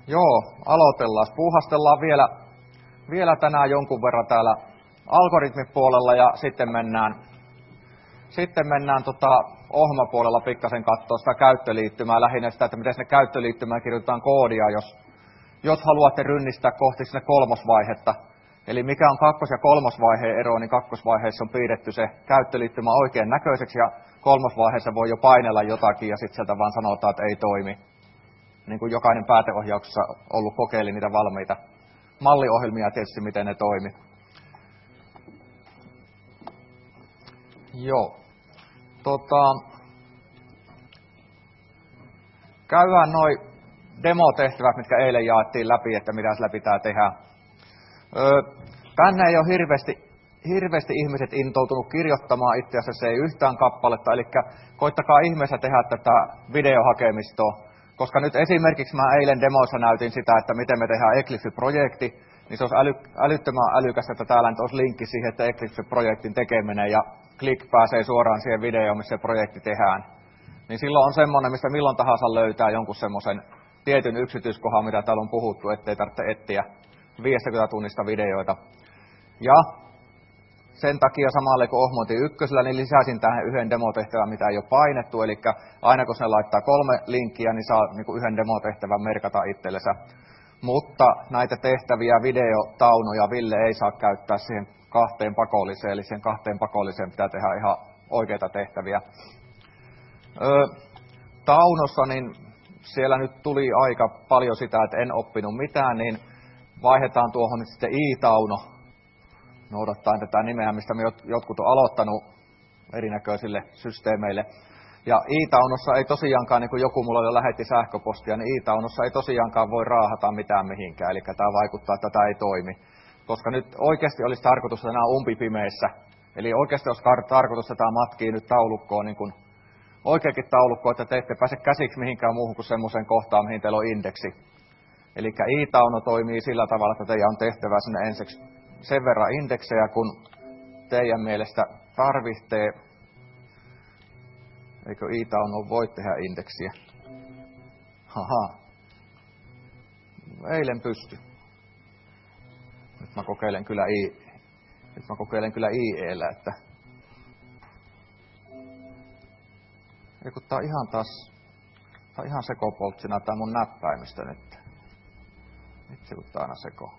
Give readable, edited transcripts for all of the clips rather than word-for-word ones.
Joo, aloitellaan. Puuhastellaan vielä tänään jonkun verran täällä algoritmipuolella ja sitten mennään ohjelmapuolella pikkasen katsoa sitä käyttöliittymää, lähinnä sitä, että miten sinne käyttöliittymään kirjoitetaan koodia, jos haluatte rynnistää kohti sinne kolmosvaihetta. Eli mikä on kakkos- ja kolmosvaiheen ero, niin kakkosvaiheessa on piirretty se käyttöliittymä oikein näköiseksi ja kolmosvaiheessa voi jo painella jotakin ja sitten sieltä vaan sanotaan, että ei toimi. Niin kuin jokainen pääteohjauksessa ollut kokeili niitä valmiita malliohjelmia tietysti, miten ne toimi. Joo. Käydään noi demotehtävät, mitkä eilen jaettiin läpi, että mitä sillä pitää tehdä. Tänne ei ole hirveästi ihmiset intoutunut kirjoittamaan, itse asiassa ei yhtään kappaletta, eli koittakaa ihmeessä tehdä tätä videohakemistoa, koska nyt esimerkiksi mä eilen demoissa näytin sitä, että miten me tehdään Eclipse-projekti, niin se olisi älyttömän älykästä, että täällä nyt olisi linkki siihen, että Eclipse-projektin tekeminen ja klik pääsee suoraan siihen videoon, missä se projekti tehdään. Niin silloin on semmoinen, mistä milloin tahansa löytää jonkun semmoisen tietyn yksityiskohan, mitä täällä on puhuttu, ettei tarvitse etsiä 50 tunnista videoita. Ja sen takia samalle kuin Ohmontin ykkösellä, niin lisäsin tähän yhden demotehtävän, mitä ei ole painettu. Eli aina kun se laittaa 3 linkkiä, niin saa yhden demotehtävän merkata itsellensä. Mutta näitä tehtäviä, videotaunoja, Ville ei saa käyttää siihen 2 pakolliseen. Eli siihen 2 pakolliseen pitää tehdä ihan oikeita tehtäviä. Taunossa, niin siellä nyt tuli aika paljon sitä, että en oppinut mitään, niin vaihdetaan tuohon nyt sitten i-tauno, noudattaen tätä nimeä, mistä me jotkut on aloittanut erinäköisille systeemeille. Ja i-taunossa ei tosiaankaan, niin kuin joku mulla jo lähetti sähköpostia, niin i-taunossa ei tosiaankaan voi raahata mitään mihinkään, eli tämä vaikuttaa, että tämä ei toimi. Koska nyt oikeasti olisi tarkoitus, että nämä on umpipimeissä. Eli oikeasti olisi tarkoitus, että tämä matkii nyt taulukkoon, niin kuin oikeakin taulukkoon, että te ette pääse käsiksi mihinkään muuhun kuin semmoiseen kohtaan, mihin teillä on indeksi. Eli i-tauno toimii sillä tavalla, että teidän on tehtävä sinne ensiksi sen verran indeksejä, kun teidän mielestä tarvitsee. Eikö i-tauno voi tehdä indeksiä? Haha. Eilen pysty. Nyt mä kokeilen kyllä IE:llä, että eiku tää on ihan sekopoltsina tää mun näppäimistö nyt. Itse kun tää aina seko.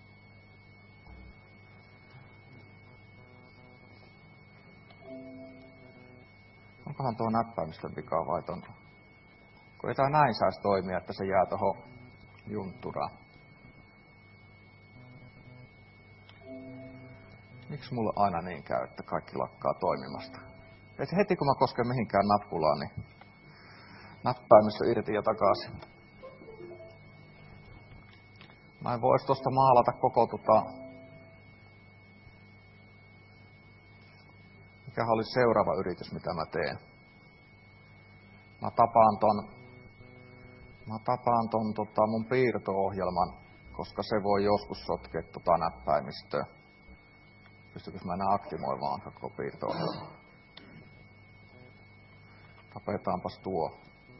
Onkohan tuo näppäimistön vika vai ton? Kun ei tää näin saisi toimia, että se jää tohon juntturaan. Miksi mulle aina niin käy, että kaikki lakkaa toimimasta? Et heti kun mä kosken mihinkään nappulaan, niin näppäimistö irti ja takaisin. Mä en vois tosta maalata koko mikähän olisi seuraava yritys, mitä mä teen. Mä tapaan ton mun piirto-ohjelman, koska se voi joskus sotkea näppäimistöä. Pystyisikö mä enää aktivoimaan koko piirto-ohjelmaa? Tapetaanpas tuo.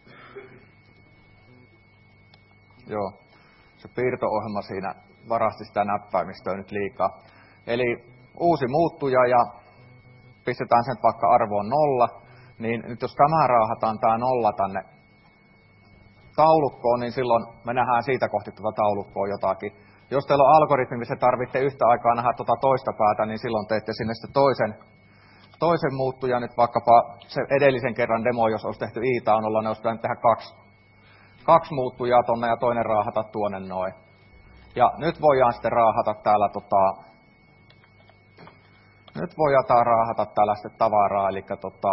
Joo, se piirto-ohjelma siinä varasti sitä näppäimistöä nyt liikaa. Eli uusi muuttuja ja pistetään sen vaikka arvoon 0, niin nyt jos tämä raahataan tämä 0 tänne taulukkoon, niin silloin me nähdään siitä kohti tuota taulukkoa jotakin. Jos teillä on algoritmi, missä tarvitte yhtä aikaa nähdä toista päätä, niin silloin teette sinne sitten toisen muuttujan. Nyt vaikkapa se edellisen kerran demo, jos olisi tehty i-taunolla, niin olisi pitänyt tehdä kaksi muuttujaa tonne ja toinen raahata tuonne noin. Ja nyt voidaan sitten raahata täällä nyt voidaan raahata täällä sitten tavaraa, eli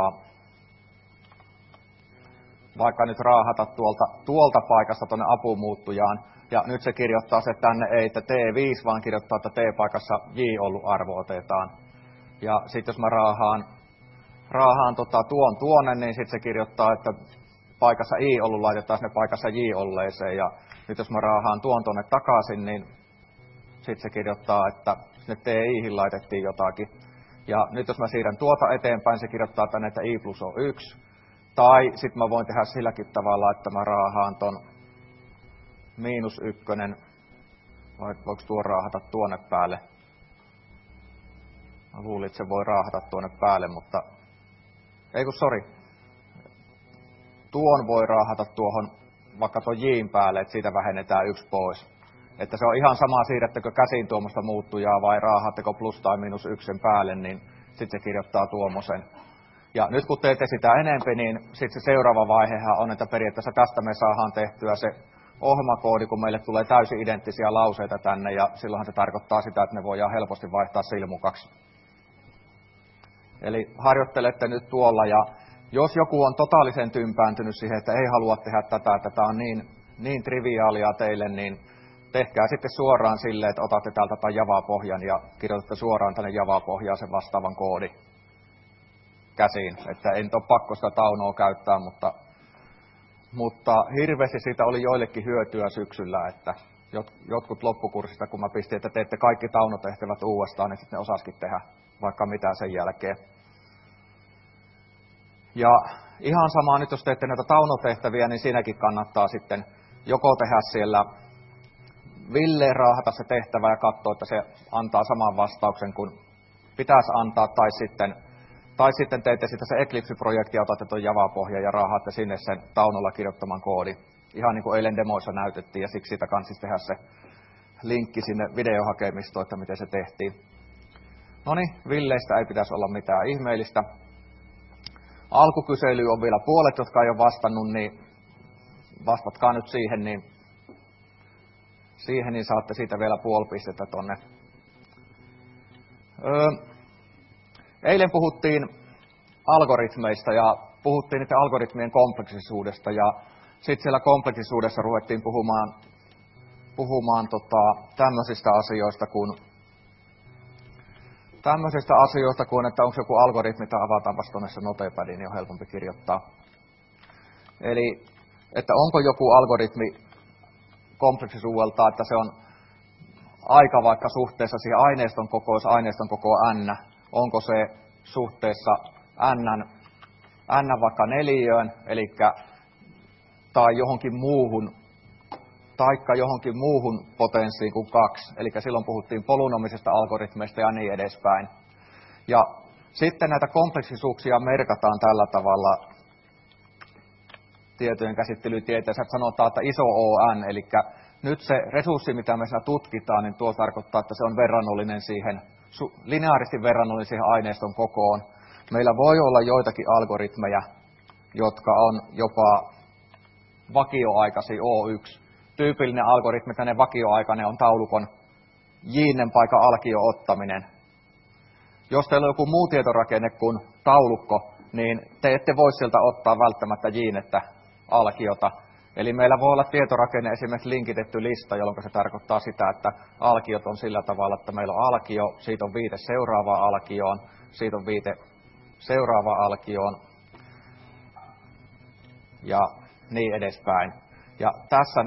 vaikka nyt raahata tuolta paikasta tuonne apumuuttujaan, ja nyt se kirjoittaa se tänne ei, että T5, vaan kirjoittaa, että T-paikassa J ollut arvo otetaan. Ja sitten jos mä raahaan tuonne, niin sitten se kirjoittaa, että paikassa I ollut laitetaan sinne paikassa J olleeseen, ja nyt jos mä raahaan tuonne takaisin, niin sitten se kirjoittaa, että sinne TI:hin laitettiin jotakin. Ja nyt jos mä siirrän tuota eteenpäin, se kirjoittaa tänne, että I plus on 1. Tai sitten mä voin tehdä silläkin tavalla, että mä raahaan -1, vai voiko tuo raahata tuonne päälle? Mä luulin, että se voi raahata tuonne päälle, mutta ei kun sori. Tuon voi raahata tuohon vaikka tuon J:n päälle, että siitä vähennetään 1 pois. Että se on ihan sama, siirrättekö käsiin tuommoista muuttujaa vai raahatteko plus tai -1 päälle, niin sitten se kirjoittaa tuommoisen. Ja nyt kun teette sitä enempi, niin sitten se seuraava vaihehan on, että periaatteessa tästä me saadaan tehtyä se ohjelmakoodi, kun meille tulee täysin identtisiä lauseita tänne, ja silloinhan se tarkoittaa sitä, että ne voidaan helposti vaihtaa silmukaksi. Eli harjoittelette nyt tuolla, ja jos joku on totaalisen tympääntynyt siihen, että ei halua tehdä tätä, että tämä on niin triviaalia teille, niin tehkää sitten suoraan silleen, että otatte täältä tämän Java-pohjan ja kirjoitatte suoraan tänne Java-pohjaan sen vastaavan koodin käsiin. Että ei nyt ole pakko sitä taunoa käyttää, mutta hirveästi siitä oli joillekin hyötyä syksyllä, että jotkut loppukurssista, kun mä pistin, että teette kaikki taunotehtävät uudestaan, niin sitten ne osaskin tehdä vaikka mitä sen jälkeen. Ja ihan sama nyt, jos teette näitä taunotehtäviä, niin siinäkin kannattaa sitten joko tehdä siellä Ville raahata se tehtävä ja katsoa, että se antaa saman vastauksen kuin pitäisi antaa, tai sitten teette sitä se Eclipse-projekti ja otatte tuon Java-pohjan ja raahaatte sinne sen taunolla kirjoittaman koodin. Ihan niin kuin eilen demoissa näytettiin, ja siksi siitä kanssa tehdä se linkki sinne videohakemistoon, että miten se tehtiin. No niin, Villeistä ei pitäisi olla mitään ihmeellistä. Alkukysely on vielä puolet, jotka ei ole vastannut, niin vastatkaa nyt siihen, niin saatte siitä vielä puoli pistettä tonne. Eilen puhuttiin algoritmeista ja puhuttiin niiden algoritmien kompleksisuudesta, ja sitten siellä kompleksisuudessa ruvettiin puhumaan tämmöisistä asioista kuin, että onko joku algoritmi, tai avataanpas tuonne se notepadin, niin on helpompi kirjoittaa. Eli, että onko joku algoritmi kompleksisuudelta, että se on aika vaikka suhteessa siihen aineiston koko, jos aineiston koko n, onko se suhteessa n vaikka 4, eli tai johonkin muuhun potenssiin kuin 2, eli silloin puhuttiin polynomisesta algoritmeista ja niin edespäin. Ja sitten näitä kompleksisuuksia merkataan tällä tavalla tietojen käsittelytieteessä, että sanotaan, että iso ON, eli nyt se resurssi, mitä me siinä tutkitaan, niin tuo tarkoittaa, että se on verrannollinen siihen, lineaaristi verrannollinen siihen aineiston kokoon. Meillä voi olla joitakin algoritmeja, jotka on jopa vakioaikaisia O1. Tyypillinen algoritmi, tämmöinen vakioaikainen, on taulukon j:n paikan alkio ottaminen. Jos teillä on joku muu tietorakenne kuin taulukko, niin te ette voi sieltä ottaa välttämättä j:nettä alkiota. Eli meillä voi olla tietorakenne esimerkiksi linkitetty lista, jolloin se tarkoittaa sitä, että alkiot on sillä tavalla, että meillä on alkio, siitä on viite seuraavaan alkioon, siitä on viite seuraavaan alkioon ja niin edespäin. Ja tässä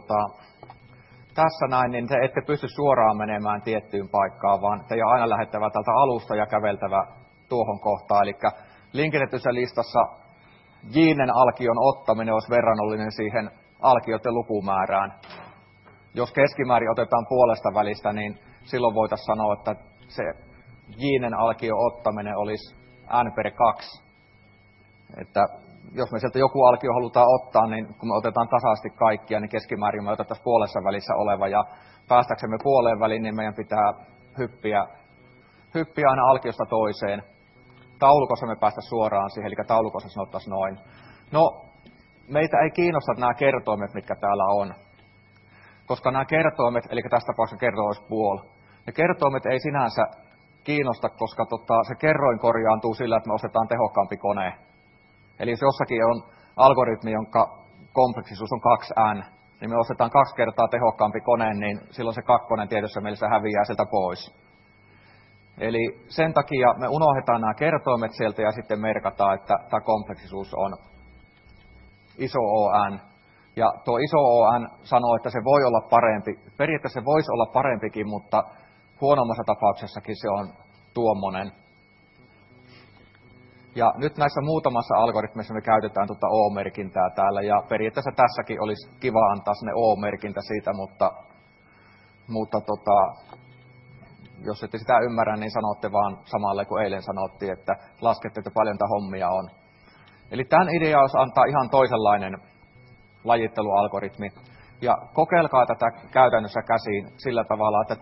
näin, niin te ette pysty suoraan menemään tiettyyn paikkaan, vaan teidän on aina lähettävä tältä alusta ja käveltävä tuohon kohtaan. Eli linkitetyssä listassa j:n alkion ottaminen olisi verrannollinen siihen alkioiden lukumäärään. Jos keskimäärin otetaan puolesta välistä, niin silloin voitaisiin sanoa, että se j:n alkion ottaminen olisi n per 2. Että jos me sieltä joku alkio halutaan ottaa, niin kun me otetaan tasaisesti kaikkia, niin keskimäärin me otettaisiin puolessa välissä oleva, ja päästäksemme puoleen väliin, niin meidän pitää hyppiä aina alkiosta toiseen. Taulukossa me päästä suoraan siihen, eli taulukossa sanottaisiin noin. No, meitä ei kiinnosta nämä kertoimet, mitkä täällä on. Koska nämä kertoimet, eli tässä tapauksessa kerroin olisi puoli, ne kertoimet ei sinänsä kiinnosta, koska se kerroin korjaantuu sillä, että me ostetaan tehokkaampi kone. Eli jos jossakin on algoritmi, jonka kompleksisuus on 2n, niin me ostetaan 2 kertaa tehokkaampi kone, niin silloin se 2 tietyssä mielessä häviää sieltä pois. Eli sen takia me unohdetaan nämä kertoimet sieltä ja sitten merkataan, että tämä kompleksisuus on iso ON. Ja tuo iso ON sanoo, että se voi olla parempi. Periaatteessa se voisi olla parempikin, mutta huonommassa tapauksessakin se on tuommoinen. Ja nyt näissä muutamassa algoritmissa me käytetään tuota O-merkintää täällä, ja periaatteessa tässäkin olisi kiva antaa sinne O-merkintä siitä, mutta jos ette sitä ymmärrä, niin sanotte vaan samalle kuin eilen sanottiin, että laskette, että paljon tätä hommia on. Eli tämän idea olisi antaa ihan toisenlainen lajittelualgoritmi. Ja kokeilkaa tätä käytännössä käsiin sillä tavalla, että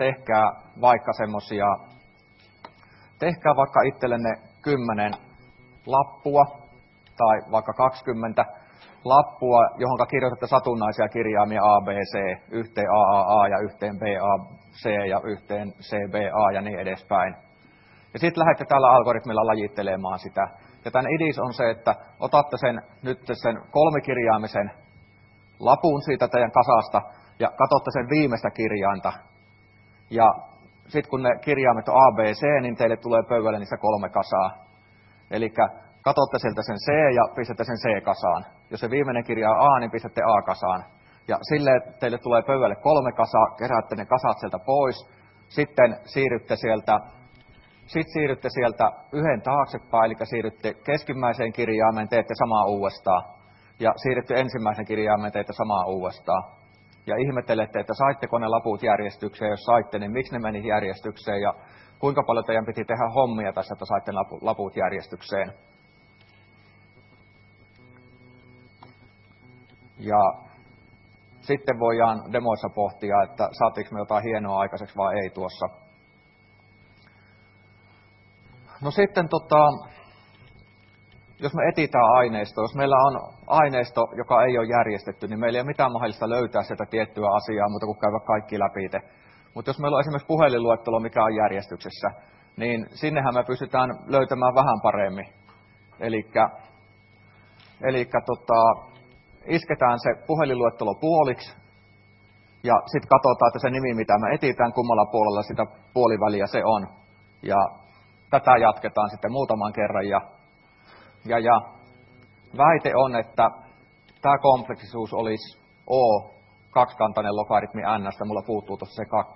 tehkää vaikka itsellenne 10 lappua tai vaikka 20 lappua, johon kirjoitatte satunnaisia kirjaimia A, B, C, yhteen AAA ja yhteen BAC ja yhteen CBA ja niin edespäin. Ja sitten lähdette tällä algoritmilla lajittelemaan sitä. Ja tämän idis on se, että otatte sen 3-kirjaimisen lapun siitä teidän kasasta ja katsotte sen viimeistä kirjainta. Ja sitten kun ne kirjaimet on A, B, C, niin teille tulee pöydälle niissä 3 kasaa. Eli katsotte sieltä sen C ja pistätte sen C-kasaan. Jos se viimeinen kirja on A, niin pistätte A-kasaan. Ja silleen teille tulee pöydälle 3 kasaa, keräätte ne kasat sieltä pois. Sitten siirrytte sieltä yhden taaksepäin, eli siirrytte keskimmäiseen kirjaimeen, teette samaa uudestaan. Ja siirrytte ensimmäisen kirjaimeen, teette samaa uudestaan. Ja ihmettelette, että saitteko ne laput järjestykseen, jos saitte, niin miksi ne meni järjestykseen ja kuinka paljon teidän piti tehdä hommia tässä, että saitte laput järjestykseen. Ja sitten voidaan demoissa pohtia, että saatiinko me jotain hienoa aikaiseksi vai ei tuossa. No sitten jos me etsitään aineistoa, jos meillä on aineisto, joka ei ole järjestetty, niin meillä ei ole mitään mahdollista löytää sieltä tiettyä asiaa, muuta kuin käydä kaikki läpi. Mutta jos meillä on esimerkiksi puhelinluettelo, mikä on järjestyksessä, niin sinnehän me pystytään löytämään vähän paremmin. Eli isketään se puhelinluettelo puoliksi ja sitten katsotaan, että se nimi, mitä me etsitään, kummalla puolella sitä puoliväliä se on. Ja tätä jatketaan sitten muutaman kerran. Ja väite on, että tämä kompleksisuus olisi O, kaksikantainen logaritmi n, mulla puuttuu tuossa se 2.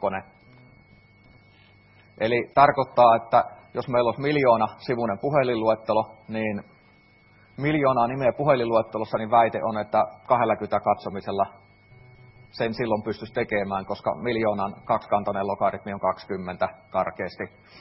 Eli tarkoittaa, että jos meillä olisi 1 000 000 sivuinen puhelinluettelo, niin 1 000 000 nimeä puhelinluettelossa, niin väite on, että 20 katsomisella sen silloin pystyisi tekemään, koska 1 000 000 kaksikantainen logaritmi on 20 karkeasti.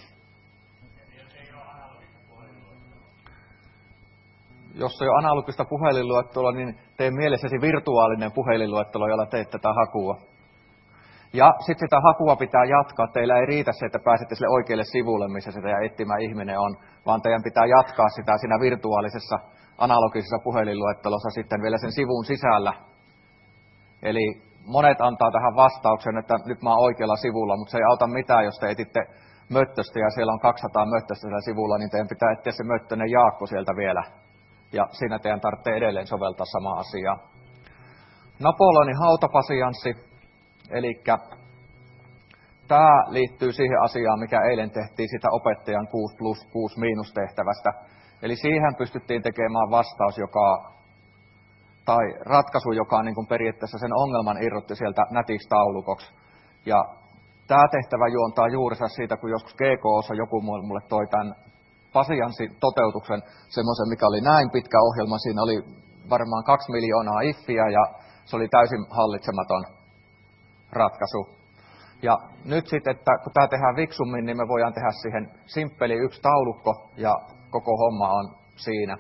Jos ei ole analogista puhelinluetteloa, niin tee mielessäsi virtuaalinen puhelinluettelo, jolla teet tätä hakua. Ja sitten sitä hakua pitää jatkaa. Teillä ei riitä se, että pääsette sille oikealle sivulle, missä se teidän etsimä ihminen on, vaan teidän pitää jatkaa sitä siinä virtuaalisessa analogisessa puhelinluettelossa sitten vielä sen sivun sisällä. Eli monet antaa tähän vastauksen, että nyt mä oon oikealla sivulla, mutta se ei auta mitään, jos te etitte möttöstä ja siellä on 200 möttöstä siellä sivulla, niin teidän pitää etsiä se möttönen Jaakko sieltä vielä. Ja siinä teidän tarvitsee edelleen soveltaa samaa asiaa. Napoleonin hautapasianssi, eli tämä liittyy siihen asiaan, mikä eilen tehtiin sitä opettajan 6+6- tehtävästä. Eli siihen pystyttiin tekemään vastaus, tai ratkaisu, joka niin kuin periaatteessa sen ongelman irrotti sieltä nätiksi taulukoksi. Ja tämä tehtävä juontaa juurensa siitä, kun joskus GKOssa joku mulle toi tämän pasianssi-toteutuksen, semmoisen, mikä oli näin pitkä ohjelma. Siinä oli varmaan 2 miljoonaa iffiä ja se oli täysin hallitsematon ratkaisu. Ja nyt sitten, että kun tämä tehdään fiksummin, niin me voidaan tehdä siihen simppeli 1 taulukko ja koko homma on siinä.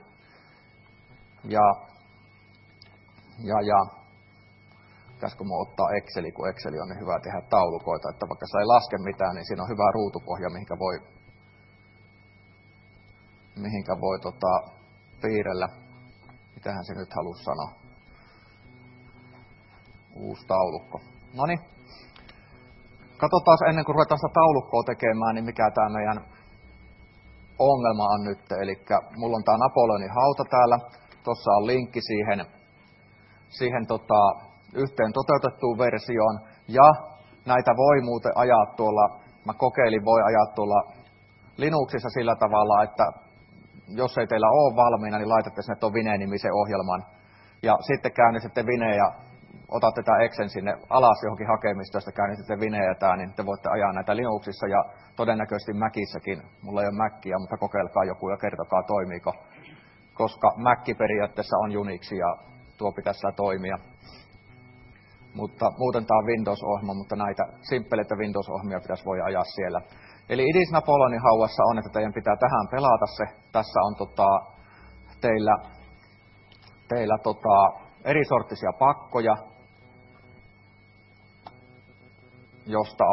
Pitäisikö minun ottaa Exceli, kun Exceli on niin hyvä tehdä taulukoita, että vaikka se ei laske mitään, niin siinä on hyvä ruutupohja, mihinkä voi piirrellä. Mitähän se nyt halusi sanoa? Uusi taulukko. Noniin. Katsotaan ennen kuin ruvetaan sitä taulukkoa tekemään, niin mikä tämä meidän ongelma on nyt. Eli mulla on tämä Napoleonin hauta täällä. Tuossa on linkki siihen yhteen toteutettuun versioon. Ja näitä voi muuten ajaa tuolla, mä kokeilin, voi ajaa tuolla Linuxissa sillä tavalla, että jos ei teillä ole valmiina, niin laitatte sinne tuon Vine-nimisen ohjelman. Ja sitten käynnistätte Vine ja otatte tämän Exen sinne alas johonkin hakemistosta, käynnistätte Vineetään, niin te voitte ajaa näitä Linuxissa ja todennäköisesti Macissäkin. Mulla ei ole Macia, mutta kokeilkaa joku ja kertokaa toimiiko. Koska Mac periaatteessa on Unix ja tuo pitäisi toimia. Mutta muuten tämä on Windows-ohjelma, mutta näitä simppeleitä Windows-ohjelmia pitäisi voi ajaa siellä. Eli Idis Napoleonin hauvassa on, että teidän pitää tähän pelata se. Tässä on teillä eri sorttisia pakkoja, josta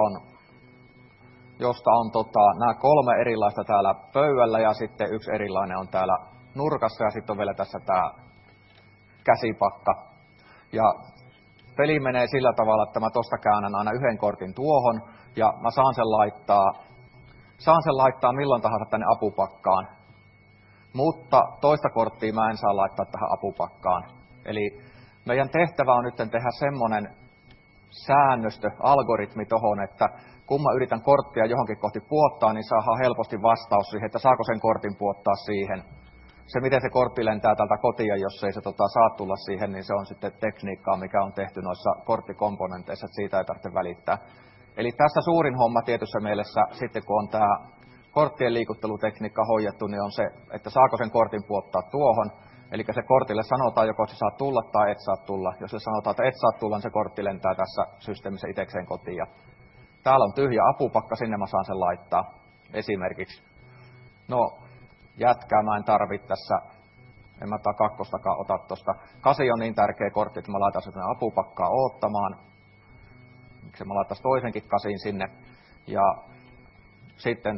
on nämä 3 erilaista täällä pöydällä ja sitten yksi erilainen on täällä nurkassa ja sitten on vielä tässä tämä käsipakka. Ja peli menee sillä tavalla, että mä tosta käännän aina yhden kortin tuohon ja mä saan sen laittaa milloin tahansa tänne apupakkaan. Mutta toista korttia mä en saa laittaa tähän apupakkaan. Eli meidän tehtävä on nyt tehdä semmoinen säännöstö, algoritmi tohon, että kun mä yritän korttia johonkin kohti puottaa, niin saadaan helposti vastaus siihen, että saako sen kortin puottaa siihen. Se, miten se kortti lentää täältä kotia, jos ei se saa tulla siihen, niin se on sitten tekniikkaa, mikä on tehty noissa korttikomponenteissa, että siitä ei tarvitse välittää. Eli tässä suurin homma tietyssä mielessä, sitten kun on tämä korttien liikuttelutekniikka hoidettu, niin on se, että saako sen kortin puottaa tuohon. Eli se kortille sanotaan joko, että saa tulla tai et saa tulla. Jos se sanotaan, että et saa tulla, niin se kortti lentää tässä systeemissä itsekseen kotiin. Ja täällä on tyhjä apupakka, sinne mä saan sen laittaa esimerkiksi. No, jätkää mä en tarvitse tässä, en mä 2 ota tosta. 8 on niin tärkeä kortti, että mä laitan sen apupakkaa oottamaan. Miksi mä laittaisin toisenkin 8 sinne. Ja sitten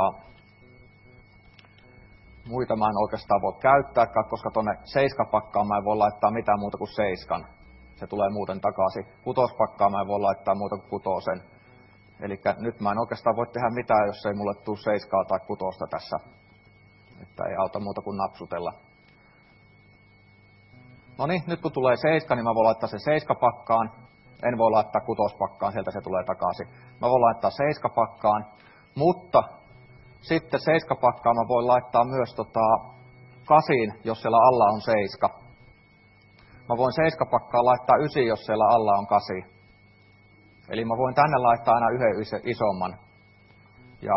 muita mä en oikeastaan voi käyttääkään, koska tuonne 7-pakkaan mä en voi laittaa mitään muuta kuin 7. Se tulee muuten takaisin. 6-pakkaan mä en voi laittaa muuta kuin 6. Eli nyt mä en oikeastaan voi tehdä mitään, jos ei mulle tule 7 tai 6 tässä. Että ei auta muuta kuin napsutella. No niin, nyt kun tulee 7, niin mä voin laittaa sen 7-pakkaan. En voi laittaa 6-pakkaan, sieltä se tulee takaisin. Mä voin laittaa 7-pakkaan, mutta sitten 7-pakkaan mä voin laittaa myös 8, jos siellä alla on 7. Mä voin 7-pakkaan laittaa 9, jos siellä alla on 8. Eli mä voin tänne laittaa aina yhden isomman. Ja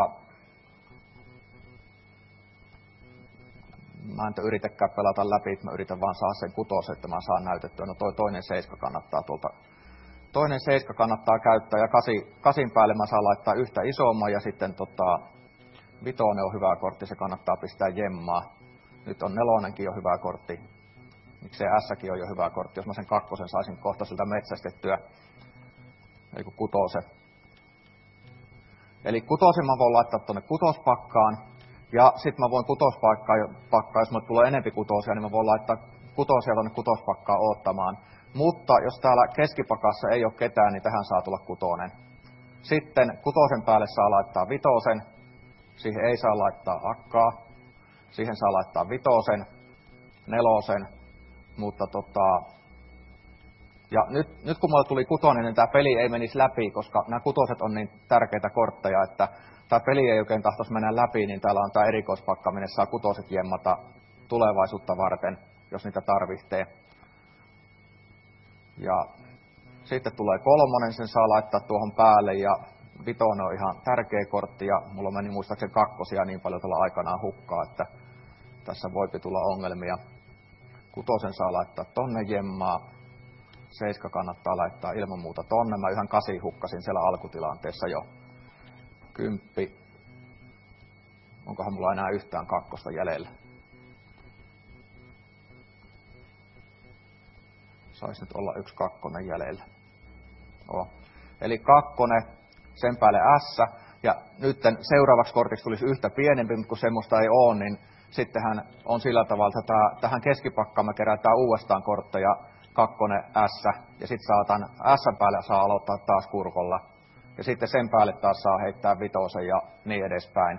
mä en yritäkään pelata läpi, mä yritän vaan saada sen 6, että mä saan näytettyä. No toi toinen 7 kannattaa tuolta. Toinen 7 kannattaa käyttää ja 8 päälle mä saan laittaa yhtä isomman ja sitten 5 on hyvä kortti, se kannattaa pistää jemmaa. Nyt on 4 on hyvä kortti. Miksei S-kin on jo hyvä kortti, jos mä sen 2 saisin kohta siltä metsästettyä. Eli 6. Eli 6 mä voin laittaa tuonne 6-pakkaan. Ja sit mä voin 6-pakkaan, jos mulle tulee enempi 6, niin mä voin laittaa 6 tuonne 6-pakkaan oottamaan. Mutta jos täällä keskipakassa ei ole ketään, niin tähän saa tulla 6. Sitten 6 päälle saa laittaa 5. Siihen ei saa laittaa akkaa. Siihen saa laittaa 5, 4, mutta ja nyt kun mulle tuli 6, niin tämä peli ei menisi läpi, koska nämä 6 on niin tärkeitä kortteja, että tämä peli ei oikein tahtoisi mennä läpi, niin täällä on tämä erikoispakka, minne saa 6 jemmata tulevaisuutta varten, jos niitä tarvitsee. Ja sitten tulee 3, sen saa laittaa tuohon päälle ja 5 on ihan tärkeä kortti ja mulla meni muistaakseni 2 niin paljon tuolla aikanaan hukkaa, että tässä voipi tulla ongelmia. 6 saa laittaa tonne jemmaa, 7 kannattaa laittaa ilman muuta tonne. Mä ihan 8 hukkasin siellä alkutilanteessa jo. 10. Onkohan mulla enää yhtään 2 jäljellä? Saisi nyt olla 1 2 jäljellä. Eli 2, sen päälle S. Ja nyt seuraavaksi kortiksi tulisi yhtä pienempi, mutta kun semmoista ei ole, niin sittenhän on sillä tavalla, että tähän keskipakkaan me kerätään uudestaan kortteja 2 S. Ja sitten saatan S päälle saa aloittaa taas kurkolla. Ja sitten sen päälle taas saa heittää 5 ja niin edespäin.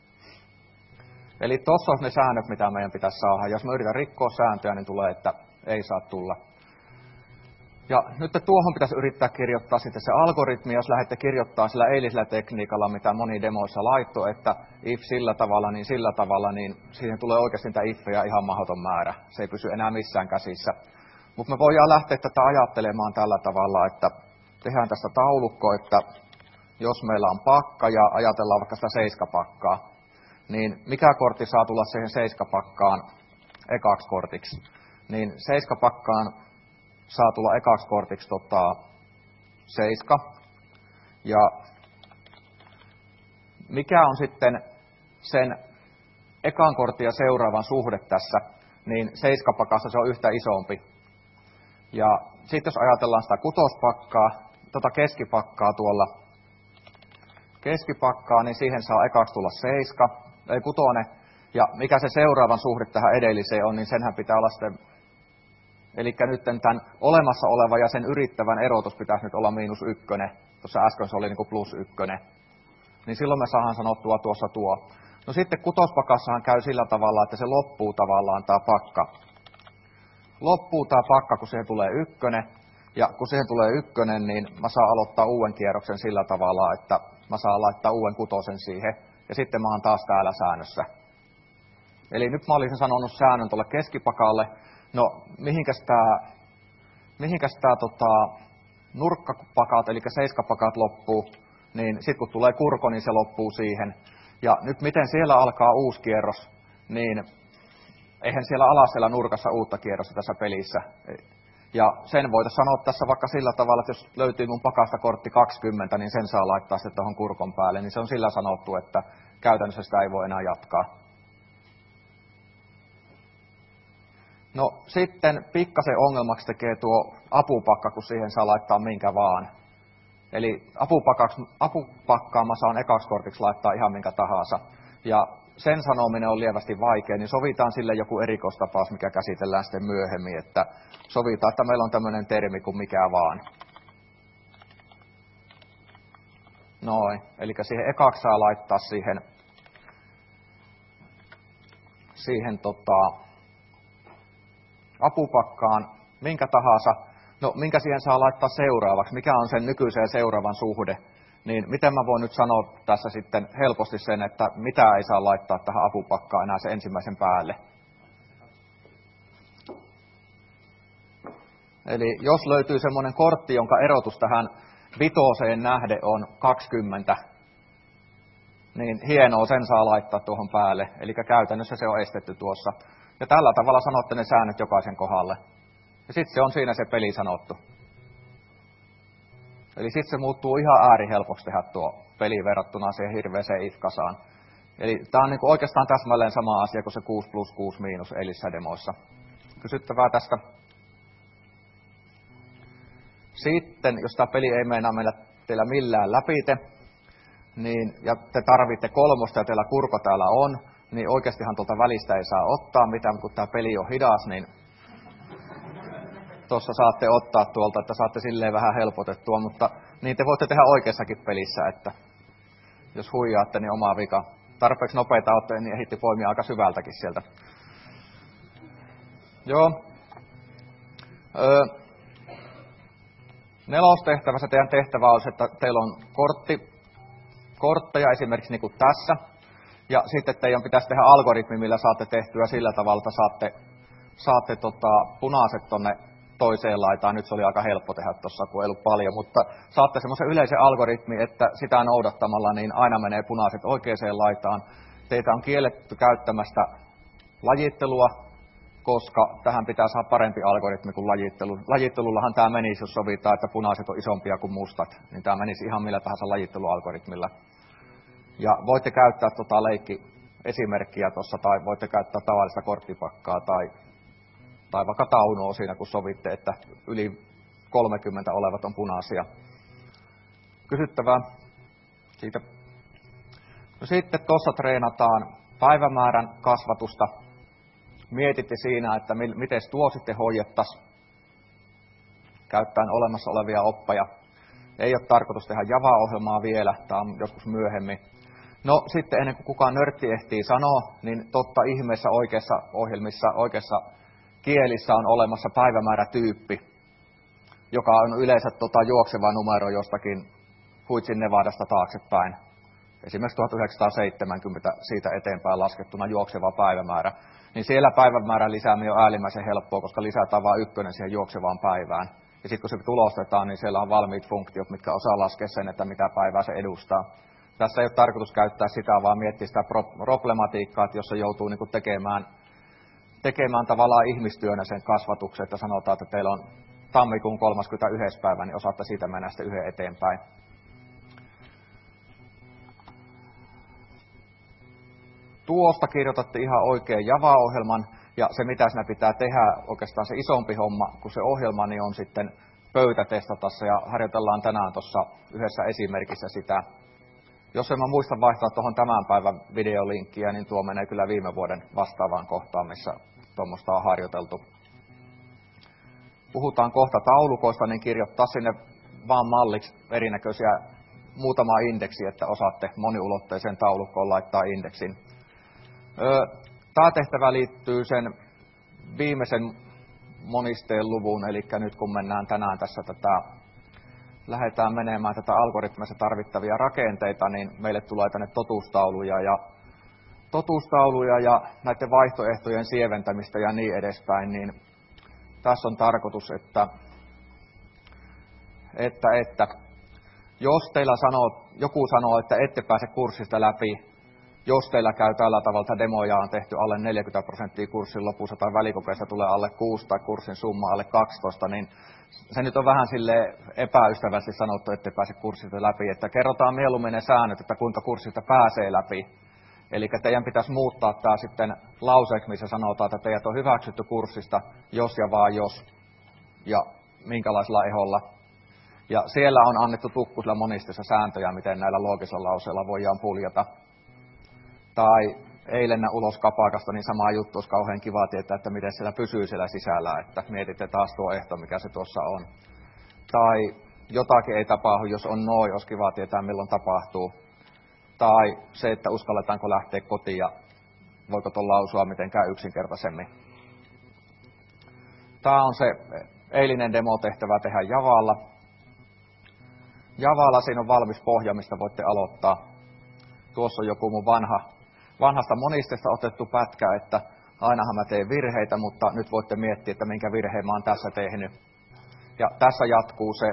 Eli tuossa on ne säännöt, mitä meidän pitäisi saada. Jos me yritän rikkoa sääntöjä, niin tulee, että ei saa tulla. Ja nyt tuohon pitäisi yrittää kirjoittaa sitten se algoritmi, jos lähdette kirjoittamaan sillä eilisellä tekniikalla, mitä moni demoissa laittoi, että if sillä tavalla, niin siihen tulee oikeasti niitä ifejä ihan mahdoton määrä. Se ei pysy enää missään käsissä. Mutta me voidaan lähteä tätä ajattelemaan tällä tavalla, että tehdään tästä taulukko, että jos meillä on pakka ja ajatellaan vaikka sitä 7-pakkaa, niin mikä kortti saa tulla siihen 7-pakkaan ekaksi kortiksi? Niin 7-pakkaan saa tulla ekaksi kortiksi 7. Ja mikä on sitten sen ekan kortin ja seuraavan suhde tässä, niin 7-pakassa se on yhtä isompi. Ja sitten jos ajatellaan sitä 6-pakkaa, keskipakkaa tuolla, keskipakkaa, niin siihen saa ekaksi tulla 6. Ja mikä se seuraavan suhde tähän edelliseen on, niin senhän pitää olla sitten, eli nyt tämän olemassa olevan ja sen yrittävän erotus pitäisi nyt olla -1. Tuossa äsken se oli niin kuin +1. Niin silloin me saadaan sanottua tuossa tuo. No sitten 6-pakassahan käy sillä tavalla, että se loppuu tavallaan tämä pakka. Loppuu tämä pakka, kun siihen tulee 1. Ja kun siihen tulee 1, niin mä saan aloittaa uuden kierroksen sillä tavalla, että mä saan laittaa uuden 6 siihen. Ja sitten mä oon taas täällä säännössä. Eli nyt mä olisin sanonut säännön tuolle keskipakalle. No, mihinkäs tää nurkkapakat, eli 7-pakat loppuu, niin sitten kun tulee kurko, niin se loppuu siihen. Ja nyt miten siellä alkaa uusi kierros, niin eihän siellä nurkassa uutta kierrosta tässä pelissä. Ja sen voitaisiin sanoa tässä vaikka sillä tavalla, että jos löytyy mun pakasta kortti 20, niin sen saa laittaa sitten tuohon kurkon päälle. Niin se on sillä sanottu, että käytännössä sitä ei voi enää jatkaa. No sitten pikkasen ongelmaksi tekee tuo apupakka, kun siihen saa laittaa minkä vaan. Eli apupakkaan mä saan ekaksi kortiksi laittaa ihan minkä tahansa. Ja sen sanominen on lievästi vaikea, niin sovitaan sille joku erikoistapaus, mikä käsitellään sitten myöhemmin, että sovitaan, että meillä on tämmöinen termi kuin mikä vaan. Noin, eli siihen ekaksi saa laittaa siihen apupakkaan minkä tahansa. No, minkä siihen saa laittaa seuraavaksi? Mikä on sen nykyisen seuraavan suhde? Niin miten mä voin nyt sanoa tässä sitten helposti sen, että mitä ei saa laittaa tähän apupakkaan enää sen ensimmäisen päälle? Eli jos löytyy semmoinen kortti, jonka erotus tähän 5 nähden on 20, niin hienoa, sen saa laittaa tuohon päälle. Eli käytännössä se on estetty tuossa. Ja tällä tavalla sanotte ne säännöt jokaisen kohdalle. Ja sitten se on siinä se peli sanottu. Eli sitten se muuttuu ihan äärihelpoksi tehdä tuo peli verrattuna siihen hirveäseen if-kasaan. Eli tämä on niinku oikeastaan täsmälleen sama asia kuin se 6 + 6 - eilisissä demoissa. Kysyttävää tästä. Sitten, jos tämä peli ei meinaa mennä teillä millään läpite, niin, ja te tarvitte 3 ja teillä kurko täällä on, niin oikeastihan tuolta välistä ei saa ottaa mitään, mutta kun tämä peli on hidas, niin tuossa saatte ottaa tuolta, että saatte silleen vähän helpotettua, mutta niin te voitte tehdä oikeassakin pelissä, että jos huijaatte, niin oma vika. Tarpeeksi nopeita olette, niin ehitti poimia aika syvältäkin sieltä. Joo. Nelostehtävässä teidän tehtävä on, että teillä on kortteja esimerkiksi niin kuin tässä, ja sitten teidän pitäisi tehdä algoritmi, millä saatte tehtyä sillä tavalla, että saatte punaiset tonne toiseen laitaan. Nyt se oli aika helppo tehdä tuossa, kun ei ollut paljon, mutta saatte semmoisen yleisen algoritmi, että sitä noudattamalla niin aina menee punaiset oikeaan laitaan. Teitä on kielletty käyttämästä lajittelua, koska tähän pitää saada parempi algoritmi kuin lajittelu. Lajittelullahan tämä menisi, jos sovitaan, että punaiset on isompia kuin mustat, niin tämä menisi ihan millä tahansa lajittelualgoritmilla. Ja voitte käyttää leikki-esimerkkiä tuossa, tai voitte käyttää tavallista korttipakkaa, tai vaikka taunoa siinä, kun sovitte, että yli 30 olevat on punaisia. Kysyttävää siitä. No sitten tuossa treenataan päivämäärän kasvatusta. Mietitte siinä, että miten tuo sitten hoidettaisiin käyttäen olemassa olevia oppeja. Ei ole tarkoitus tehdä Java-ohjelmaa vielä, tämä on joskus myöhemmin. No sitten ennen kuin kukaan nörtti ehtii sanoa, niin totta ihmeessä oikeassa ohjelmissa, oikeassa kielissä on olemassa päivämäärätyyppi, joka on yleensä juokseva numero jostakin Huitsin Nevadasta taaksepäin. esimerkiksi 1970 siitä eteenpäin laskettuna juokseva päivämäärä, niin siellä päivämäärän lisääminen on äärimmäisen helppoa, koska lisätään vain 1 siihen juoksevaan päivään. Ja sitten kun se tulostetaan, niin siellä on valmiit funktiot, mitkä osaa laskea sen, että mitä päivää se edustaa. Tässä ei ole tarkoitus käyttää sitä, vaan miettiä sitä problematiikkaa, että jos se joutuu niin kuin tekemään tavallaan ihmistyönä sen kasvatuksen, että sanotaan, että teillä on tammikuun 31. päivä, niin osaatte siitä mennä sitten yhden eteenpäin. Tuosta kirjoitatte ihan oikein Java-ohjelman, ja se mitä siinä pitää tehdä, oikeastaan se isompi homma kuin se ohjelma, niin on sitten pöytätestata se, ja harjoitellaan tänään tuossa yhdessä esimerkissä sitä. Jos en mä muista vaihtaa tuohon tämän päivän videolinkkiä, niin tuo menee kyllä viime vuoden vastaavaan kohtaan, missä tuommoista on harjoiteltu. Puhutaan kohta taulukoista, niin kirjoittaa sinne vaan malliksi erinäköisiä muutama indeksi, että osaatte moniulotteiseen taulukkoon laittaa indeksin. Tämä tehtävä liittyy sen viimeisen monisteen luvun, eli nyt kun mennään tänään tässä lähdetään menemään tätä algoritmissa tarvittavia rakenteita, niin meille tulee tänne totuustauluja ja näiden vaihtoehtojen sieventämistä ja niin edespäin, niin tässä on tarkoitus, että jos joku sanoo, että ette pääse kurssista läpi, jos teillä käy tällä tavalla, että demoja on tehty alle 40% kurssin lopussa tai välikokeessa tulee alle 6 tai kurssin summa alle 12, niin se nyt on vähän sille epäystävällisesti sanottu, ettei pääse kurssista läpi, että kerrotaan mieluummin ne säännöt, että kuinka kurssista pääsee läpi. Eli teidän pitäisi muuttaa tämä sitten lauseeksi, missä sanotaan, että teidät on hyväksytty kurssista, jos ja vaan jos, ja minkälaisella eholla. Ja siellä on annettu tukkusilla monistissa sääntöjä, miten näillä loogisilla lauseilla voidaan puljata. Tai eilen ulos kapakasta, niin sama juttu olisi kauhean kiva tietää, että miten siellä pysyy siellä sisällä, että mietitte taas tuo ehto, mikä se tuossa on. Tai jotakin ei tapahdu, jos on noin, olisi kiva tietää, milloin tapahtuu. Tai se, että uskalletaanko lähteä kotiin ja voiko tuon lausua mitenkään yksinkertaisemmin. Tämä on se eilinen demotehtävä tehdä Javalla. Javalla siinä on valmis pohja, mistä voitte aloittaa. Tuossa on joku mun vanhasta monistesta otettu pätkä, että ainahan mä teen virheitä, mutta nyt voitte miettiä, että minkä virheen mä oon tässä tehnyt. Ja tässä jatkuu se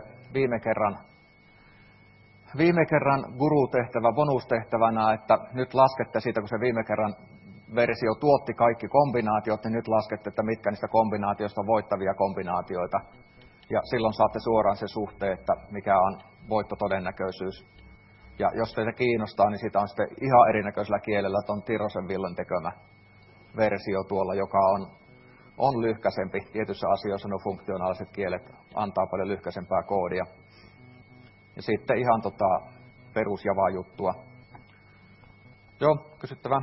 viime kerran guru-tehtävä bonustehtävänä, että nyt laskette siitä, kun se viime kerran versio tuotti kaikki kombinaatiot, niin nyt laskette, että mitkä niistä kombinaatioista on voittavia kombinaatioita. Ja silloin saatte suoraan se suhteen, että mikä on voittotodennäköisyys. Ja jos teitä kiinnostaa, niin siitä on sitten ihan erinäköisellä kielellä tuon Tirosen Villen tekemä versio tuolla, joka on lyhkäisempi. Tietyissä asioissa nuo funktionaaliset kielet antaa paljon lyhkäisempää koodia. Ja sitten ihan perus Java-juttua. Joo, kysyttävää.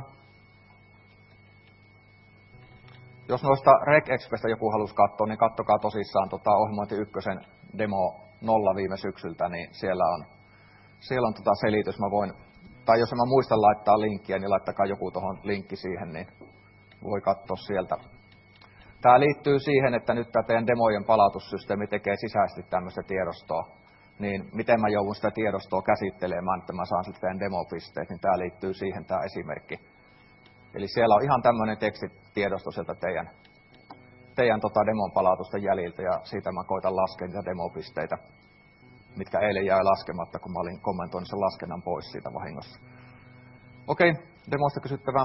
Jos noista RegExPstä joku halusi katsoa, niin kattokaa tosissaan ohjelmointi 1 demo 0 viime syksyltä, niin siellä on selitys. Tai jos mä muistan laittaa linkkiä, niin laittakaa joku tuohon linkki siihen, niin voi katsoa sieltä. Tämä liittyy siihen, että nyt tämä teidän demojen palautussysteemi tekee sisäisesti tämmöistä tiedostoa. Niin miten mä joudun sitä tiedostoa käsittelemään, että mä saan sitten teidän demopisteet, niin tämä liittyy siihen tämä esimerkki. Eli siellä on ihan tämmöinen tekstitiedosto sieltä teidän demon palautusten jäljiltä, ja siitä mä koitan laskea niitä demopisteitä, mitkä eilen jäi laskematta, kun mä olin kommentoinut sen laskennan pois siitä vahingossa. Okei, demoista kysyttävää.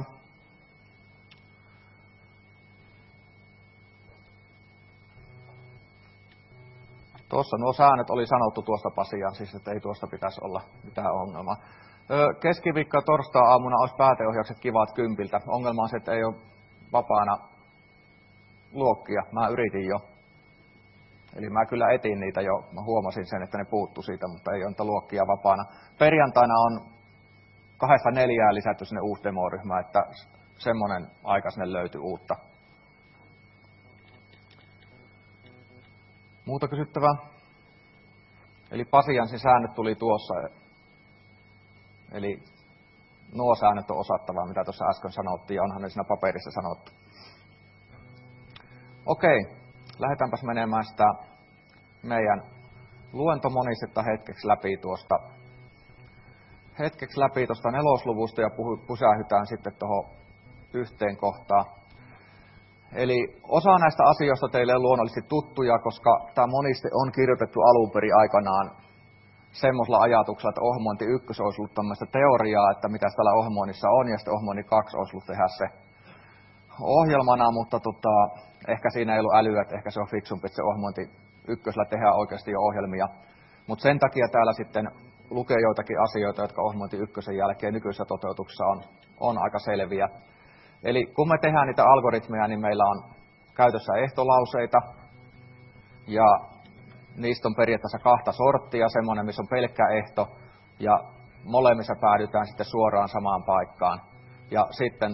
Tuossa nuo säännöt oli sanottu tuosta Pasiaan, siis että ei tuosta pitäisi olla mitään ongelmaa. Keskiviikko ja torstai-aamuna olisi pääteohjaukset kivat 10. Ongelma on se, että ei ole vapaana luokkia. Mä yritin jo. Eli mä kyllä etin niitä jo. Mä huomasin sen, että ne puuttu siitä, mutta ei ole niitä luokkia vapaana. Perjantaina on 2-4 lisätty sinne uusi demoryhmä, että semmoinen aika sinne löytyi uutta. Muuta kysyttävää? Eli Pasiansin säännöt tuli tuossa. Eli nuo säännöt on osattavaa, mitä tuossa äsken sanottiin, ja onhan ne siinä paperissa sanottu. Okei, lähdetäänpäs menemään sitä meidän luentomonistetta hetkeksi läpi tuosta hetkeksi läpi tuosta nelosluvusta ja pysähytään sitten tuohon yhteen kohtaan. Eli osa näistä asioista teille on luonnollisesti tuttuja, koska tämä moniste on kirjoitettu alun perin aikanaan semmoisella ajatuksella, että ohjelmointi 1 olisi ollut tämmöistä teoriaa, että mitä täällä ohjelmoinnissa on, ja sitten ohjelmointi 2 olisi ollut tehdä se ohjelmana, mutta ehkä siinä ei ollut älyä, että ehkä se on fiksumpi, että se ohjelmointi 1 tehdään oikeasti jo ohjelmia. Mutta sen takia täällä sitten lukee joitakin asioita, jotka ohjelmointi 1 jälkeen nykyisessä toteutuksessa on aika selviä. Eli kun me tehdään niitä algoritmeja, niin meillä on käytössä ehtolauseita, ja niistä on periaatteessa 2 sorttia, semmoinen, missä on pelkkä ehto, ja molemmissa päädytään sitten suoraan samaan paikkaan. Ja sitten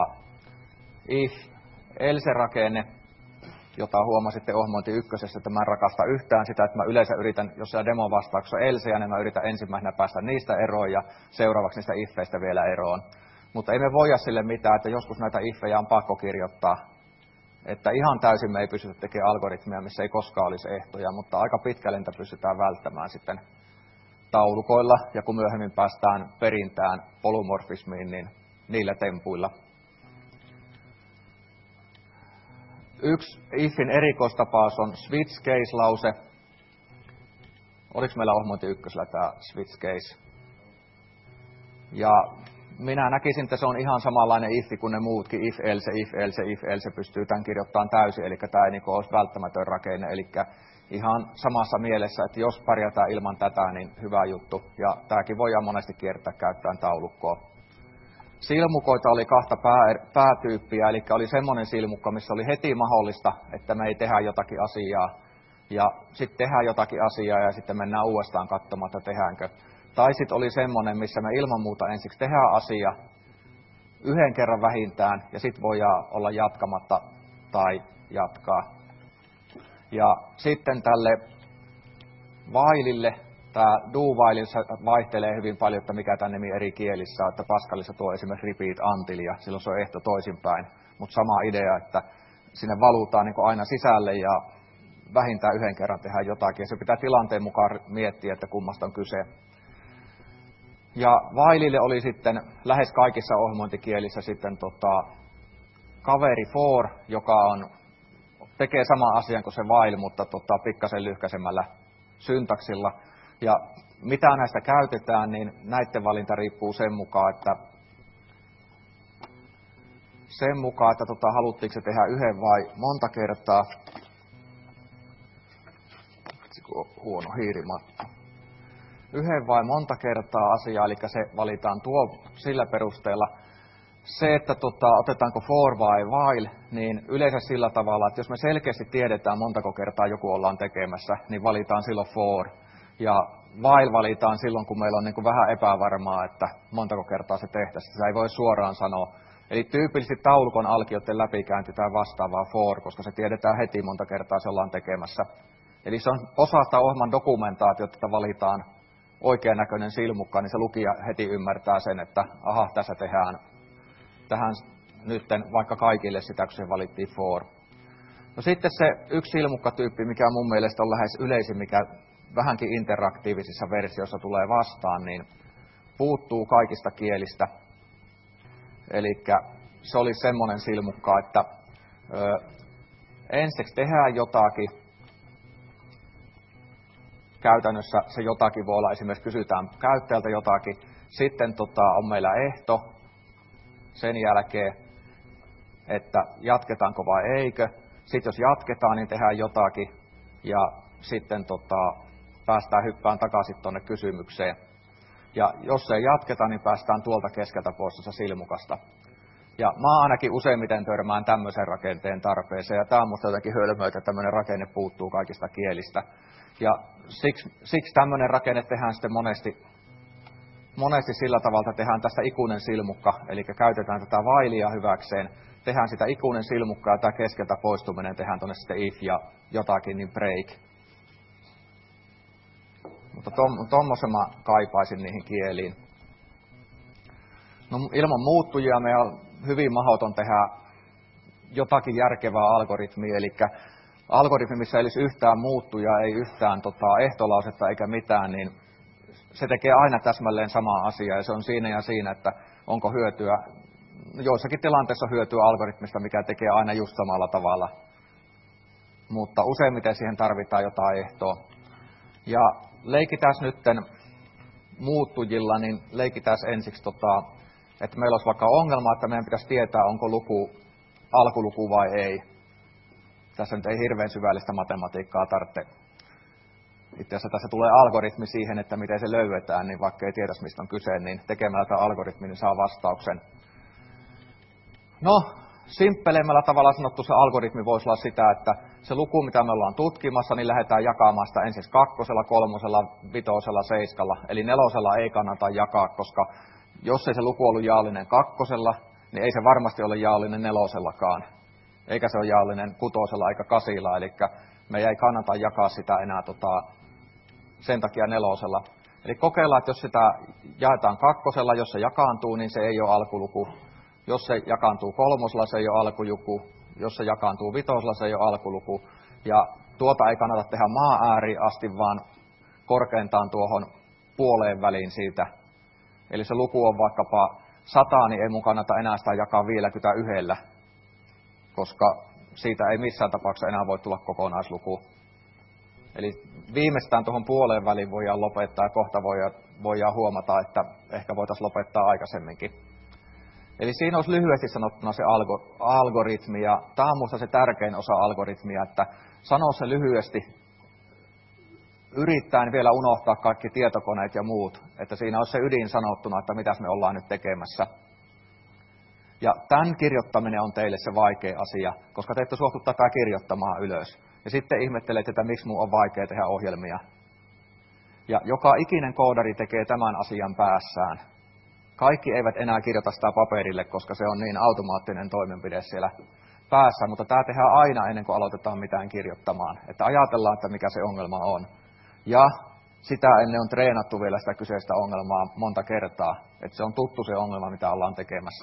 if-else-rakenne, jota huomasitte ohjelmointi 1, että mä en rakasta yhtään sitä, että mä yleensä yritän, jos siellä demovastauksessa on elseä, niin mä yritän ensimmäisenä päästä niistä eroon ja seuraavaksi niistä ifeistä vielä eroon. Mutta ei me voida sille mitään, että joskus näitä ifejä on pakko kirjoittaa. Että ihan täysin me ei pystytä tekemään algoritmia, missä ei koskaan olisi ehtoja, mutta aika pitkälle niitä pystytään välttämään sitten taulukoilla. Ja kun myöhemmin päästään perintään, polymorfismiin, niin niillä tempuilla. Yksi ifin erikoistapaus on switch case-lause. Oliko meillä ohjelmointi 1 tämä switch case? Ja minä näkisin, että se on ihan samanlainen if kuin ne muutkin. If else pystyy tämän kirjoittamaan täysin, eli tämä ei olisi välttämätön rakenne. Eli ihan samassa mielessä, että jos pärjätään ilman tätä, niin hyvä juttu. Ja tämäkin voidaan monesti kiertää käyttäen taulukkoa. Silmukoita oli 2 päätyyppiä, eli oli semmoinen silmukko, missä oli heti mahdollista, että me ei tehdä jotakin asiaa. Ja sitten tehdään jotakin asiaa ja sitten mennään uudestaan katsomaan, että tehdäänkö. Tai sitten oli semmoinen, missä me ilman muuta ensiksi tehdään asia 1 kerran vähintään, ja sitten voidaan olla jatkamatta tai jatkaa. Ja sitten tälle whileille, tämä do-while vaihtelee hyvin paljon, että mikä tämä nimi eri kielissä on, että Pascalissa tuo esimerkiksi repeat until, ja silloin se on ehto toisinpäin. Mutta sama idea, että sinne valutaan niin aina sisälle ja vähintään 1 kerran tehdään jotakin, ja se pitää tilanteen mukaan miettiä, että kummasta on kyse. Ja whileille oli sitten lähes kaikissa ohjelmointikielissä sitten kaveri for, joka tekee sama asian kuin se while, mutta pikkasen lyhkäisemmällä syntaksilla. Ja mitä näistä käytetään, niin näiden valinta riippuu sen mukaan, että haluttiinko se tehdä 1 vai monta kertaa. Huono hiirimatto. 1 vai monta kertaa asiaa, eli se valitaan sillä perusteella. Se, että otetaanko for vai while, niin yleensä sillä tavalla, että jos me selkeästi tiedetään montako kertaa joku ollaan tekemässä, niin valitaan silloin for. Ja while valitaan silloin, kun meillä on niin kuin vähän epävarmaa, että montako kertaa se tehtäisiin. Sitä ei voi suoraan sanoa. Eli tyypillisesti taulukon alkioiden läpikäynti tai vastaavaa for, koska se tiedetään heti monta kertaa se ollaan tekemässä. Eli se on osa sitä ohjelman dokumentaatiota, että valitaan oikean näköinen silmukka, niin se lukija heti ymmärtää sen, että aha, tässä tehdään tähän nytten vaikka kaikille sitä, kun se valittiin for. No sitten se yksi silmukkatyyppi, mikä mun mielestä on lähes yleisin, mikä vähänkin interaktiivisissa versioissa tulee vastaan, niin puuttuu kaikista kielistä. Eli se oli semmoinen silmukka, että ensiksi tehdään jotakin. Käytännössä se jotakin voi olla, esimerkiksi kysytään käyttäjältä jotakin, sitten on meillä ehto, sen jälkeen, että jatketaanko vai eikö. Sitten jos jatketaan, niin tehdään jotakin, ja sitten päästään hyppään takaisin tuonne kysymykseen. Ja jos ei jatketa, niin päästään tuolta keskeltä pois silmukasta. Ja mä ainakin useimmiten törmään tämmöisen rakenteen tarpeeseen, ja tämä on musta jotenkin hölmöä, että tämmöinen rakenne puuttuu kaikista kielistä. Ja siksi tämmöinen rakenne tehdään sitten monesti sillä tavalla, että tehdään tästä ikuinen silmukka, eli käytetään tätä whilea hyväkseen, tehdään sitä ikuinen silmukka, ja tämä keskeltä poistuminen tehdään tuonne sitten if ja jotakin, niin break. Mutta tommosen mä kaipaisin niihin kieliin. No, ilman muuttujia me on hyvin mahdoton tehdä jotakin järkevää algoritmia, eli algoritmi, missä ei olisi yhtään muuttujaa, ei yhtään ehtolausetta eikä mitään, niin se tekee aina täsmälleen samaa asiaa ja se on siinä ja siinä, että onko hyötyä. Joissakin tilanteissa on hyötyä algoritmista, mikä tekee aina just samalla tavalla, mutta useimmiten siihen tarvitaan jotain ehtoa. Ja leikitään nytten muuttujilla, niin leikitään ensiksi, että meillä olisi vaikka ongelma, että meidän pitäisi tietää, onko luku alkuluku vai ei. Tässä nyt ei hirveän syvällistä matematiikkaa tarvitse. Itse asiassa tässä tulee algoritmi siihen, että miten se löydetään, niin vaikka ei tiedä, mistä on kyse, niin tekemällä tämä algoritmi niin saa vastauksen. No, simppelemmällä tavalla sanottu se algoritmi voisi olla sitä, että se luku, mitä me ollaan tutkimassa, niin lähdetään jakamaan sitä ensin 2, 3, 5, 7. Eli 4 ei kannata jakaa, koska jos ei se luku ollut jaallinen 2, niin ei se varmasti ole jaallinen 4:llakaan. Eikä se ole jaallinen 6 eikä 8, eli me ei kannata jakaa sitä enää sen takia 4. Eli kokeillaan, että jos sitä jaetaan 2, jos se jakaantuu, niin se ei ole alkuluku. Jos se jakaantuu 3, se ei ole alkuluku. Jos se jakaantuu 5, se ei ole alkuluku. Ja tuota ei kannata tehdä maa-ääriin asti, vaan korkeintaan tuohon puoleen väliin siitä. Eli se luku on vaikkapa 100, niin ei mun kannata enää sitä jakaa 51, koska siitä ei missään tapauksessa enää voi tulla kokonaisluku. Eli viimeistään tuohon puoleen väliin voidaan lopettaa ja kohta voidaan huomata, että ehkä voitaisiin lopettaa aikaisemminkin. Eli siinä olisi lyhyesti sanottuna se algoritmi, ja tämä on minusta se tärkein osa algoritmia, että sanoo se lyhyesti, yrittäen vielä unohtaa kaikki tietokoneet ja muut, että siinä olisi se ydin sanottuna, että mitäs me ollaan nyt tekemässä. Ja tämän kirjoittaminen on teille se vaikea asia, koska te ette suostu tätä kirjoittamaan ylös. Ja sitten ihmettelette, että miksi minun on vaikea tehdä ohjelmia. Ja joka ikinen koodari tekee tämän asian päässään. Kaikki eivät enää kirjoita sitä paperille, koska se on niin automaattinen toimenpide siellä päässä, mutta tämä tehdään aina ennen kuin aloitetaan mitään kirjoittamaan. Että ajatellaan, että mikä se ongelma on. Ja sitä ennen on treenattu vielä sitä kyseistä ongelmaa monta kertaa. Että se on tuttu se ongelma, mitä ollaan tekemässä.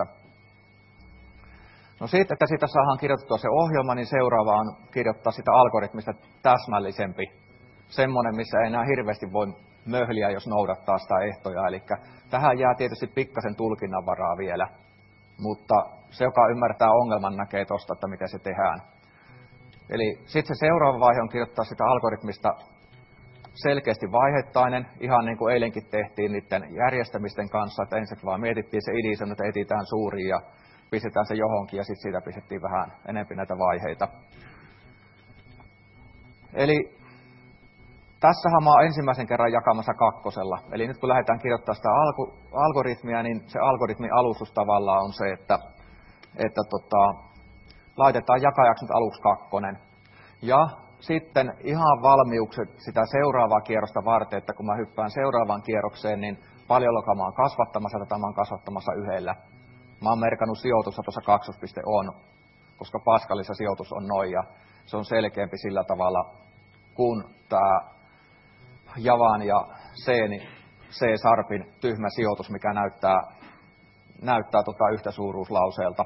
No sitten, että siitä saadaan kirjoitettua se ohjelma, niin seuraava on kirjoittaa sitä algoritmista täsmällisempi. Semmoinen, missä ei enää hirveästi voi möhliä, jos noudattaa sitä ehtoja. Eli tähän jää tietysti pikkasen tulkinnanvaraa vielä. Mutta se, joka ymmärtää ongelman, näkee tuosta, että miten se tehdään. Eli sitten se seuraava vaihe on kirjoittaa sitä algoritmista selkeästi vaiheittainen, ihan niin kuin eilenkin tehtiin niiden järjestämisten kanssa, että ensin vaan mietittiin se idis, että etsitään suuriin ja pistetään se johonkin, ja sitten siitä pistettiin vähän enemmän näitä vaiheita. Eli tässähän mä oon ensimmäisen kerran jakamassa 2. Eli nyt kun lähdetään kirjoittamaan sitä algoritmia, niin se algoritmin alustus tavallaan on se, että laitetaan jakajaksi nyt aluksi 2. Ja sitten ihan valmiukset sitä seuraavaa kierrosta varten, että kun mä hyppään seuraavaan kierrokseen, niin paljonko mä oon kasvattamassa, tätä mä oon kasvattamassa 1. Mä oon merkannut sijoitusta tuossa 2. on, koska Pascalissa sijoitus on noin, ja se on selkeämpi sillä tavalla, kun tämä Javan ja C-sarpin tyhmä sijoitus, mikä näyttää yhtä suuruuslauseelta.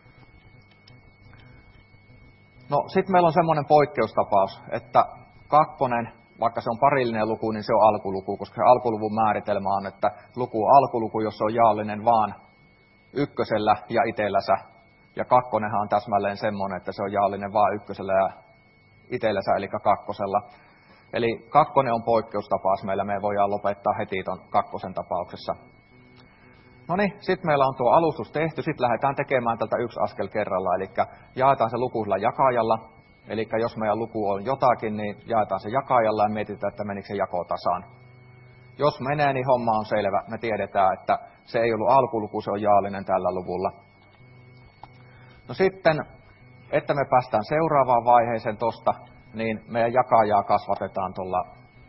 No, sitten meillä on semmoinen poikkeustapaus, että 2, vaikka se on parillinen luku, niin se on alkuluku, koska se alkuluvun määritelmä on, että luku on alkuluku, jos se on jaallinen vaan 1 ja itsellänsä. Ja 2 on täsmälleen semmoinen, että se on jaallinen vaan 1 ja itsellänsä, eli 2. Eli 2 on poikkeustapaus meillä, me voidaan lopettaa heti tuon 2 tapauksessa. No niin, sitten meillä on tuo alustus tehty, sitten lähdetään tekemään tältä 1 askel kerrallaan, eli jaetaan se luku sillä jakajalla. Eli jos meidän luku on jotakin, niin jaetaan se jakajalla ja mietitään, että menikö se jako tasaan. Jos menee, niin homma on selvä. Me tiedetään, että se ei ollut alkuluku, se on jaallinen tällä luvulla. No sitten, että me päästään seuraavaan vaiheeseen tosta, niin meidän jakajaa kasvatetaan tuolla,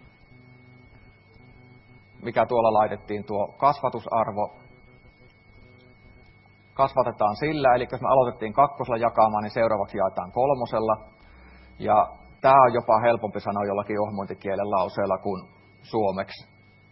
mikä tuolla laitettiin tuo kasvatusarvo. Kasvatetaan sillä, eli jos me aloitettiin 2 jakaamaan, niin seuraavaksi jaetaan 3. Ja tämä on jopa helpompi sanoa jollakin ohmointikielen lauseella kuin suomeksi.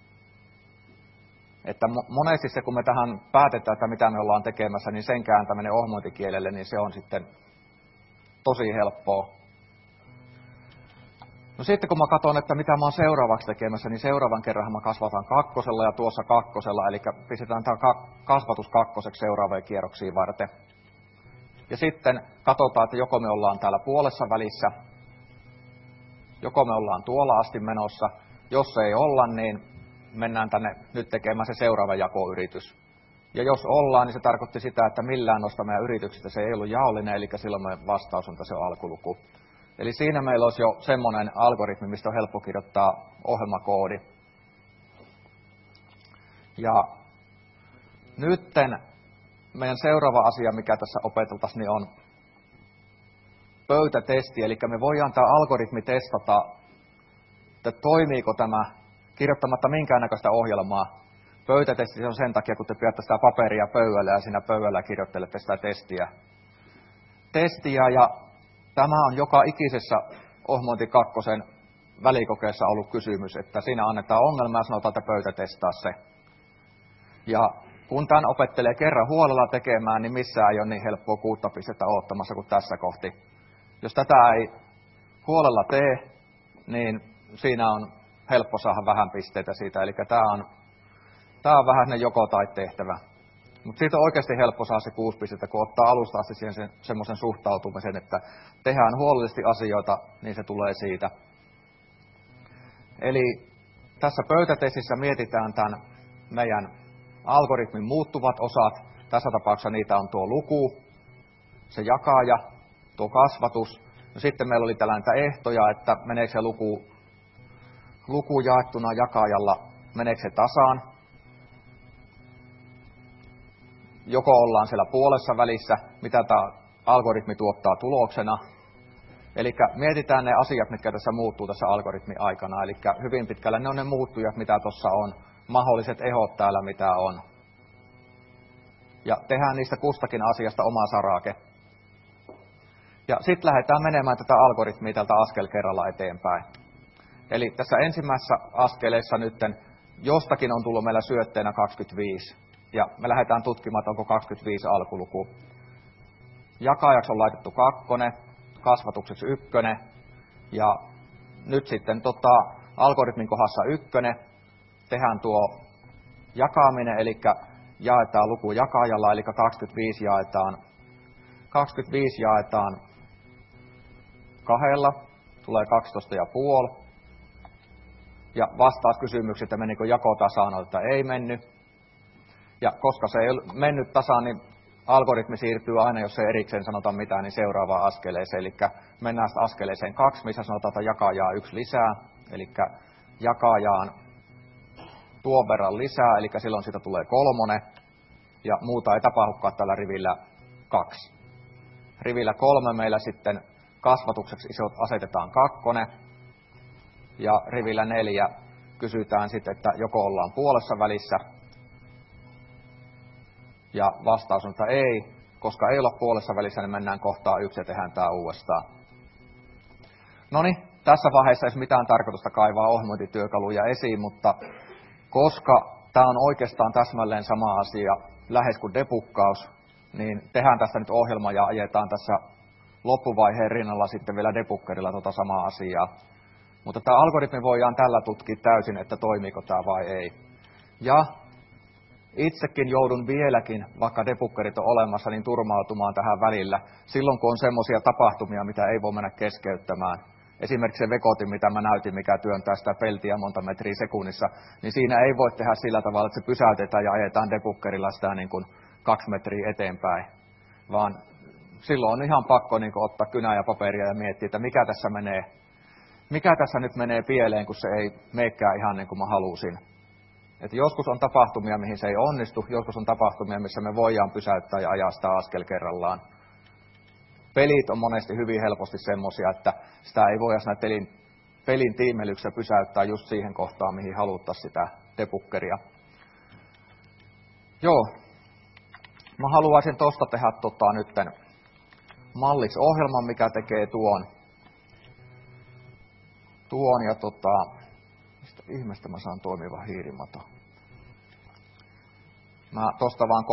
Että monesti se, kun me tähän päätetään, että mitä me ollaan tekemässä, niin sen kääntäminen ohmointikielelle, niin se on sitten tosi helppoa. No No sitten kun mä katson, että mitä mä oon seuraavaksi tekemässä, niin seuraavan kerran mä kasvataan 2 ja tuossa 2, eli pistetään tämä kasvatus 2 seuraavia kierroksia varten. Ja sitten katsotaan, että joko me ollaan täällä puolessa välissä, joko me ollaan tuolla asti menossa. Jos ei olla, niin mennään tänne nyt tekemään se seuraava jakoyritys. Ja jos ollaan, niin se tarkoitti sitä, että millään noista meidän yrityksistä se ei ollut jaollinen, eli silloin meidän vastaus on tässä alkuluku. Eli siinä meillä olisi jo semmoinen algoritmi, mistä on helppo kirjoittaa ohjelmakoodi. Ja nytten meidän seuraava asia, mikä tässä opeteltaisiin, niin on pöytätesti. Eli me voidaan tämä algoritmi testata, että toimiiko tämä kirjoittamatta minkäännäköistä ohjelmaa. Pöytätesti on sen takia, kun te pidätte sitä paperia pöydällä ja siinä pöydällä kirjoittelette sitä testiä. Ja tämä on joka ikisessä ohjelmointi 2 välikokeessa ollut kysymys, että siinä annetaan ongelma ja sanotaan, että pöytätestaa se. Ja kun tämän opettelee kerran huolella tekemään, niin missään ei ole niin helppoa 6 pistettä odottamassa kuin tässä kohti. Jos tätä ei huolella tee, niin siinä on helppo saada vähän pisteitä siitä. Eli tämä on vähän joko tai tehtävä. Mutta siitä on oikeasti helppo saada se 6 pistettä, kun ottaa alusta asti siihen semmoisen suhtautumisen, että tehdään huolellisesti asioita, niin se tulee siitä. Eli tässä pöytätestissä mietitään tämän meidän algoritmin muuttuvat osat. Tässä tapauksessa niitä on tuo luku, se jakaja, tuo kasvatus. No sitten meillä oli tällainen ehtoja, että meneekö se luku jaettuna jakajalla, meneekö se tasaan. Joko ollaan siellä puolessa välissä, mitä tämä algoritmi tuottaa tuloksena. Eli mietitään ne asiat, mitkä tässä muuttuu tässä algoritmin aikana. Eli hyvin pitkälle ne on ne muuttujat, mitä tuossa on. Mahdolliset ehot täällä, mitä on. Ja tehdään niistä kustakin asiasta oma sarake. Ja sitten lähdetään menemään tätä algoritmia tältä askel kerralla eteenpäin. Eli tässä ensimmäisessä askeleessa nytten jostakin on tullut meillä syötteenä 25. Ja me lähdetään tutkimaan, onko 25 alkuluku. Jakajaksi on laitettu 2, kasvatukseksi 1. Ja nyt sitten algoritmin kohdassa 1 tehdään tuo jakaminen, eli jaetaan luku jakajalla, eli 25 jaetaan 2, tulee 12,5. Ja vastaus kysymyksiin, että menikö jako tasaan, että ei mennyt. Ja koska se ei mennyt tasaan, niin algoritmi siirtyy aina, jos ei erikseen sanota mitään, niin seuraavaan askeleeseen. Eli mennään sitten askeleeseen 2, missä sanotaan, että jakajaa 1 lisää. Eli jakajaan tuon verran lisää, eli silloin siitä tulee 3. Ja muuta ei tapahdukaan tällä rivillä 2. Rivillä 3 meillä sitten kasvatukseksi asetetaan 2. Ja rivillä 4 kysytään sitten, että joko ollaan puolessa välissä. Ja vastaus on, että ei, koska ei olla puolessa välissä, niin mennään kohtaan 1 ja tehdään tämä uudestaan. Noniin, tässä vaiheessa ei mitään tarkoitusta kaivaa ohjelmointityökaluja esiin, mutta koska tämä on oikeastaan täsmälleen sama asia, lähes kuin debuggaus, niin tehdään tästä nyt ohjelma ja ajetaan tässä loppuvaiheen rinnalla sitten vielä debuggerilla tuota samaa asiaa. Mutta tämä algoritmi voidaan tällä tutkia täysin, että toimiiko tämä vai ei. Ja itsekin joudun vieläkin, vaikka debuggerit on olemassa, niin turmautumaan tähän välillä. Silloin kun on semmoisia tapahtumia, mitä ei voi mennä keskeyttämään. Esimerkiksi se vekotin, mitä mä näytin, mikä työntää sitä peltiä monta metriä sekunnissa, niin siinä ei voi tehdä sillä tavalla, että se pysäytetään ja ajetaan debuggerilla sitä niin kuin 2 metriä eteenpäin. Vaan silloin on ihan pakko niin kuin ottaa kynää ja paperia ja miettiä, että mikä tässä nyt menee pieleen, kun se ei meekään ihan niin kuin mä halusin. Et joskus on tapahtumia, mihin se ei onnistu, joskus on tapahtumia, missä me voidaan pysäyttää ja ajaa sitä askel kerrallaan. Pelit on monesti hyvin helposti semmoisia, että sitä ei voida siinä pelin tiimelyksessä pysäyttää just siihen kohtaan, mihin haluttaisiin sitä debuggeria. Joo, mä haluaisin tuosta tehdä nytten malliksi ohjelman, mikä tekee tuon ja mistä ihmeestä mä saan toimiva hiirimato. Mä tosta vaan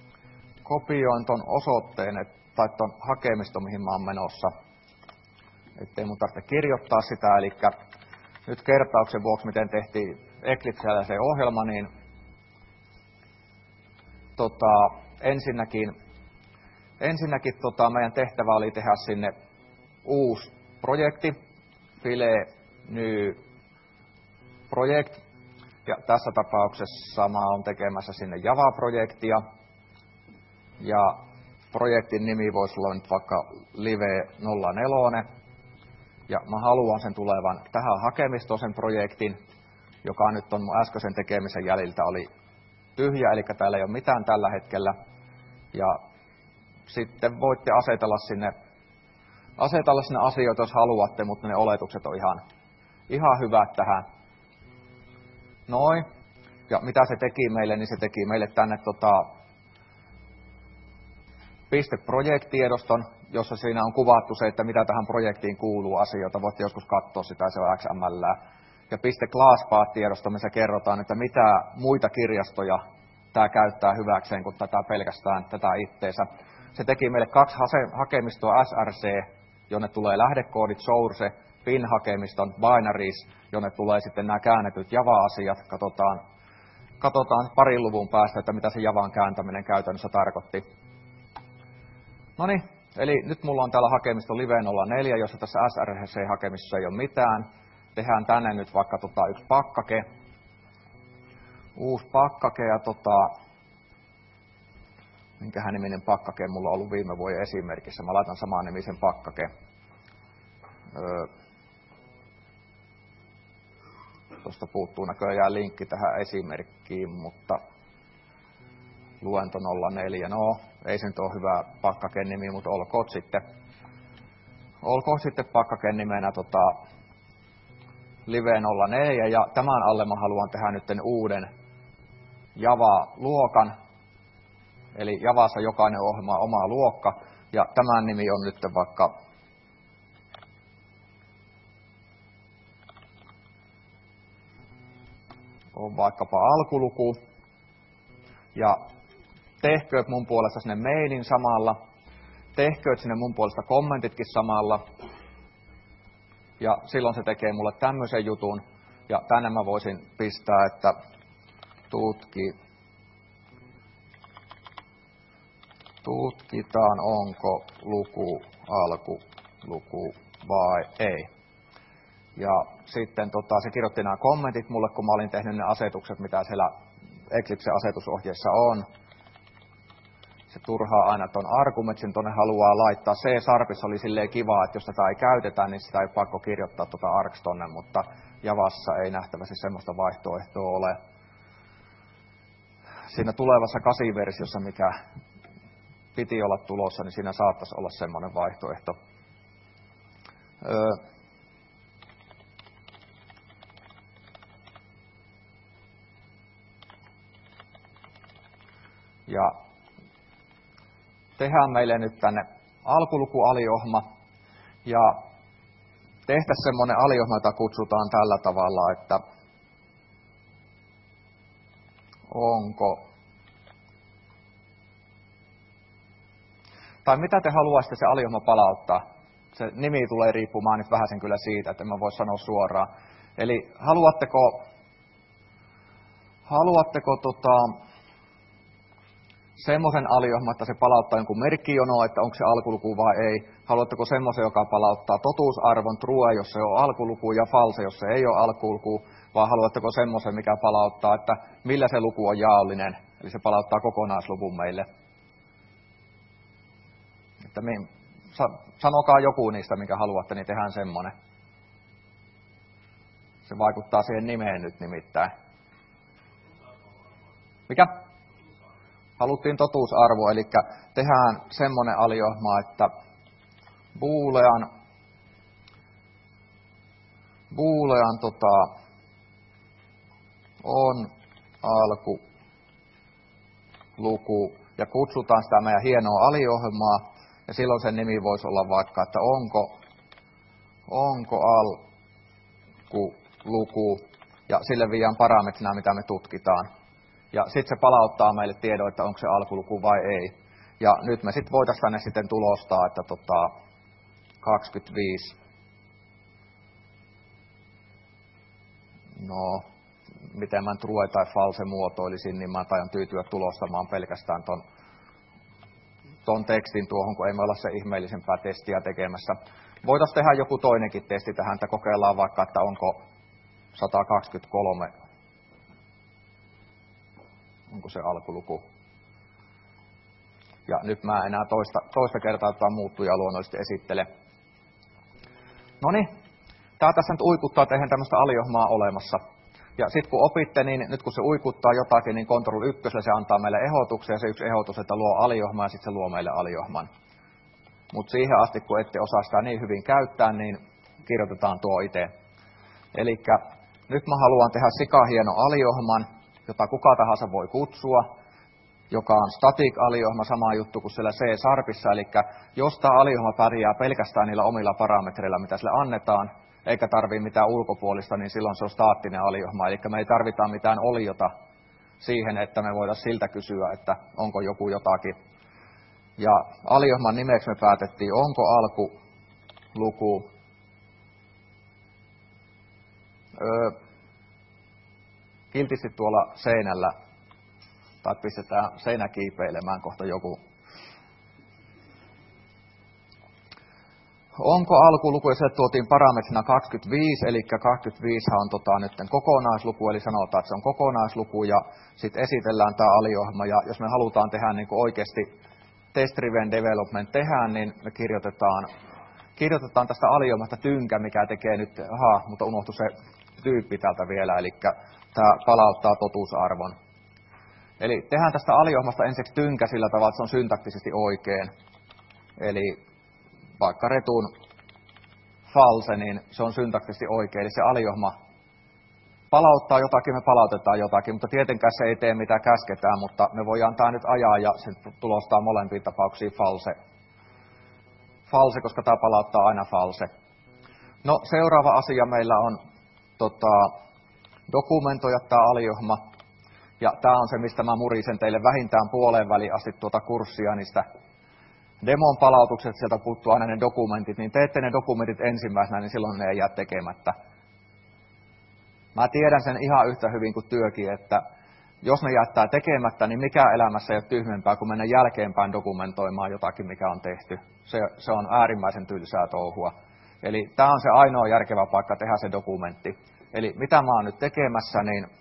kopioin ton osoitteen, tai ton hakemiston, mihin mä oon menossa. ettei mun tarvitse kirjoittaa sitä. Eli nyt kertauksen vuoksi, miten tehtiin Eclipsellä se ohjelma, niin ensinnäkin meidän tehtävä oli tehdä sinne uusi projekti, File New Project, ja tässä tapauksessa mä oon tekemässä sinne Java-projektia, ja projektin nimi voisi olla nyt vaikka Live 04, ja mä haluan sen tulevan tähän hakemistoon sen projektin, joka nyt on mun äskeisen tekemisen jäljiltä oli tyhjä, eli täällä ei ole mitään tällä hetkellä, ja sitten voitte asetella sinne asioita, jos haluatte, mutta ne oletukset on ihan hyvät tähän. Noin. Ja mitä se teki meille, niin se teki meille tänne .project-tiedoston, jossa siinä on kuvattu se, että mitä tähän projektiin kuuluu asioita. Voitte joskus katsoa sitä, se on XML. Ja .classpath-tiedosto, missä kerrotaan, että mitä muita kirjastoja tämä käyttää hyväkseen, kuin tätä pelkästään tätä itteensä. Se teki meille 2 hakemistoa SRC, jonne tulee lähdekoodit, source, bin-hakemiston, binaries, jonne tulee sitten nämä käännetyt Java-asiat. Katsotaan parin luvun päästä, että mitä se Javan kääntäminen käytännössä tarkoitti. Noniin, eli nyt mulla on täällä hakemisto Live 04, jossa tässä SRC-hakemistossa ei ole mitään. Tehdään tänne nyt vaikka yksi pakkake. Uusi pakkake ja minkähän niminen pakkake mulla on ollut viime vuoden esimerkissä. Mä laitan saman nimisen pakkake. Tuosta puuttuu näköjään linkki tähän esimerkkiin, mutta luento 04. No, ei se nyt ole hyvä pakkaken nimi, mutta olkoon sitten pakkaken nimenä Live 04. Ja tämän alle mä haluan tehdä nyt uuden Java-luokan. Eli Javassa jokainen ohjelma on oma luokka. Ja tämän nimi on nyt vaikkapa alkuluku. Ja tehkööt mun puolesta sinne mainin samalla. Tehkööt sinne mun puolesta kommentitkin samalla. Ja silloin se tekee mulle tämmöisen jutun. Ja tänne mä voisin pistää, että tutkitaan, onko luku alkuluku vai ei. Ja sitten se kirjoitti nämä kommentit mulle, kun mä olin tehnyt ne asetukset, mitä siellä Eclipsen asetusohjeessa on. Se turhaa aina ton argumentsin tuonne haluaa laittaa. C-sharpissa oli silleen kiva, että jos tätä ei käytetä, niin sitä ei pakko kirjoittaa args tonne, mutta Javassa ei nähtävästi semmoista vaihtoehtoa ole. Siinä tulevassa 8-versiossa, mikä piti olla tulossa, niin siinä saattaisi olla semmoinen vaihtoehto. Ja tehdään meille nyt tänne alkulukualiohma ja tehtäisiin semmoinen aliohma, jota kutsutaan tällä tavalla, että onko, tai mitä te haluaisitte se aliohma palauttaa. Se nimi tulee riippumaan nyt vähän sen kyllä siitä, että en mä voi sanoa suoraan. Eli haluatteko semmoisen aliohman, että se palauttaa jonkun merkkijonoa, että onko se alkuluku vai ei. Haluatteko semmoisen, joka palauttaa totuusarvon true, jos se on alkuluku, ja false, jos se ei ole alkuluku, vai haluatteko semmoisen, mikä palauttaa, että millä se luku on jaollinen, eli se palauttaa kokonaisluvun meille. Että sanokaa joku niistä, minkä haluatte, niin tehdään semmoinen. Se vaikuttaa siihen nimeen nyt nimittäin. Mikä? Haluttiin totuusarvo, eli tehdään semmoinen aliohma, että boolean on alkuluku ja kutsutaan sitä meidän hienoa aliohjelmaa ja silloin sen nimi voisi olla vaikka, että onko alkuluku ja sille viian parametrina, mitä me tutkitaan. Ja sitten se palauttaa meille tiedon, että onko se alkuluku vai ei. Ja nyt me sitten voitaisiin tänne sitten tulostaa, että 25 miten mä true tai false muotoilisin, niin mä taidan tyytyä tulostamaan pelkästään ton tekstin tuohon, kun ei me olla se ihmeellisempää testiä tekemässä. Voitaisiin tehdä joku toinenkin testi tähän, että kokeillaan vaikka, että onko 123, onko se alkuluku. Ja nyt mä enää toista kertaa tätä muuttujaa luonnollisesti esittele. Noniin, tää tässä nyt uikuttaa teihin tämmöistä aliohmaa olemassa. Ja sitten kun opitte, niin nyt kun se uikuttaa jotakin, niin Ctrl 1 se antaa meille ehdotuksen, ja se yksi ehdotus, että luo aliohmaa, ja sitten se luo meille aliohman. Mutta siihen asti, kun ette osaa sitä niin hyvin käyttää, niin kirjoitetaan tuo itse. Eli nyt mä haluan tehdä sikahieno aliohman, jota kuka tahansa voi kutsua, joka on static-aliohma, sama juttu kuin siellä C-sharpissa. Eli jos tämä aliohma pärjää pelkästään niillä omilla parametreilla, mitä sille annetaan, eikä tarvitse mitään ulkopuolista, niin silloin se on staattinen aliohma. Eli me ei tarvita mitään oliota siihen, että me voidaan siltä kysyä, että onko joku jotakin. Ja aliohman nimeksi me päätettiin, onko alkuluku kiltisti tuolla seinällä, tai pistetään seinä kiipeilemään kohta joku. Onko alkuluku, ja sieltä tuotiin parametrina 25, eli 25 on nyt kokonaisluku, eli sanotaan, että se on kokonaisluku, ja sitten esitellään tämä aliohma, ja jos me halutaan tehdä niin kuin oikeasti test-driven development tehdään, niin me kirjoitetaan tästä aliohmasta tynkä, mikä tekee nyt, mutta unohtui se tyyppi täältä vielä, eli tämä palauttaa totuusarvon. Eli tehdään tästä aliohmasta ensiksi tynkä sillä tavalla, että se on syntaktisesti oikein. Eli vaikka retun false, niin se on syntaktisesti oikein. Eli se aliohma palauttaa jotakin, me palautetaan jotakin, mutta tietenkään se ei tee mitä käsketään, mutta me voidaan tämä nyt ajaa ja se tulostaa molempiin tapauksiin false, koska tämä palauttaa aina false. No seuraava asia meillä on dokumentoida tämä aliohma. Ja tämä on se, mistä mä murisen teille vähintään puoleen väliin asti tuota kurssia niistä demon palautukset, sieltä puuttuu aina ne dokumentit, niin teette ne dokumentit ensimmäisenä, niin silloin ne ei jää tekemättä. Mä tiedän sen ihan yhtä hyvin kuin työkin, että jos ne jättää tekemättä, niin mikä elämässä ei ole tyhmempää kuin mennä jälkeenpäin dokumentoimaan jotakin, mikä on tehty. Se on äärimmäisen tylsää touhua. Eli tämä on se ainoa järkevä paikka tehdä se dokumentti. Eli mitä mä oon nyt tekemässä,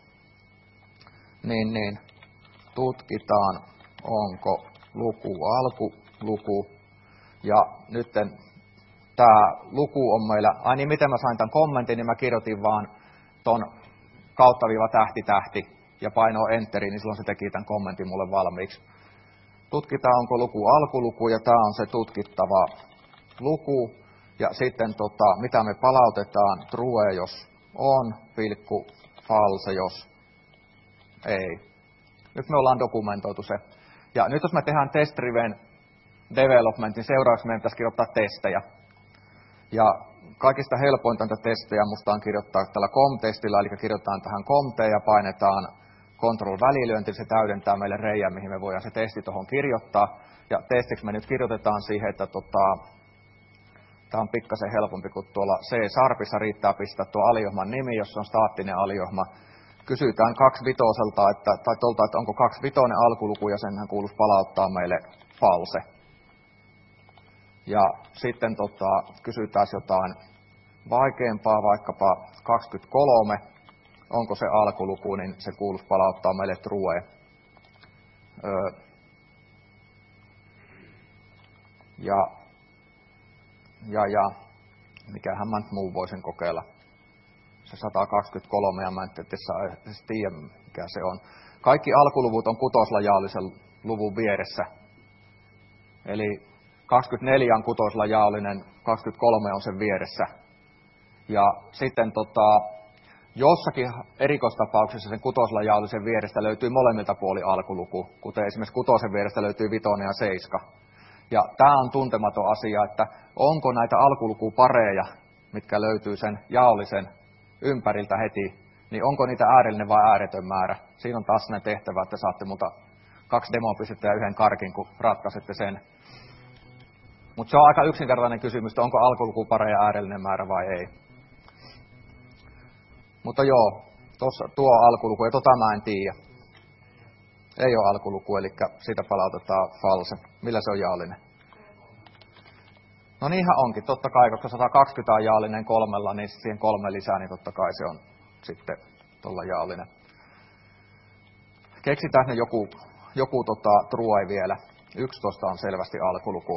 niin tutkitaan, onko luku alkuluku. Ja nyt tämä luku on meillä, niin miten mä sain tämän kommentin, niin mä kirjoitin vaan ton kauttaviiva tähti ja painoin enteri, niin silloin se teki tämän kommentin mulle valmiiksi. Tutkitaan, onko luku alkuluku, ja tämä on se tutkittava luku. Ja sitten mitä me palautetaan, true jos on, pilkku, false jos ei. Nyt me ollaan dokumentoitu se. Ja nyt jos me tehdään test-driven development, niin seuraavaksi meidän pitäisi kirjoittaa testejä. Ja kaikista helpointa testejä musta on kirjoittaa tällä com-testillä, eli kirjoitetaan tähän com ja painetaan Ctrl-välilyönti, niin se täydentää meille reijän, mihin me voidaan se testi tuohon kirjoittaa. Ja testiksi me nyt kirjoitetaan siihen, että tämä on pikkasen helpompi kuin tuolla C-sharpissa riittää pistää tuo aliohman nimi, jos on staattinen aliohma. Kysytään 25, että onko 25 alkuluku, ja senhän kuuluisi palauttaa meille false. Ja sitten kysytään jotain vaikeampaa, vaikkapa 23, onko se alkuluku, niin se kuuluisi palauttaa meille true. Ja mikähän mä nyt muu voisin kokeilla. Se 123, ja mä en tiedä, mikä se on. Kaikki alkuluvut on kutoslajaallisen luvun vieressä. Eli 24 on kutoslajaallinen, 23 on sen vieressä. Ja sitten jossakin erikoistapauksessa sen kutoslajaallisen vierestä löytyy molemmilta puoli alkuluku, kuten esimerkiksi kutosen vierestä löytyy 5 ja 7. Ja tämä on tuntematon asia, että onko näitä alkulukupareja, mitkä löytyy sen jaollisen ympäriltä heti, niin onko niitä äärellinen vai ääretön määrä. Siinä on taas sellainen tehtävä, että saatte multa 2 demopistettä ja 1 karkin, kun ratkaisette sen. Mutta se on aika yksinkertainen kysymys, onko alkulukupareja äärellinen määrä vai ei. Mutta joo, Tuo alkuluku, ja mä en tiedä. Ei ole alkuluku, eli siitä palautetaan false. Millä se on jaallinen? No niinhän onkin, totta kai, koska 120 on jaallinen 3, niin siihen 3 lisää, niin totta kai se on sitten tuolla jaallinen. Keksitään ne joku true vielä. 11 on selvästi alkuluku.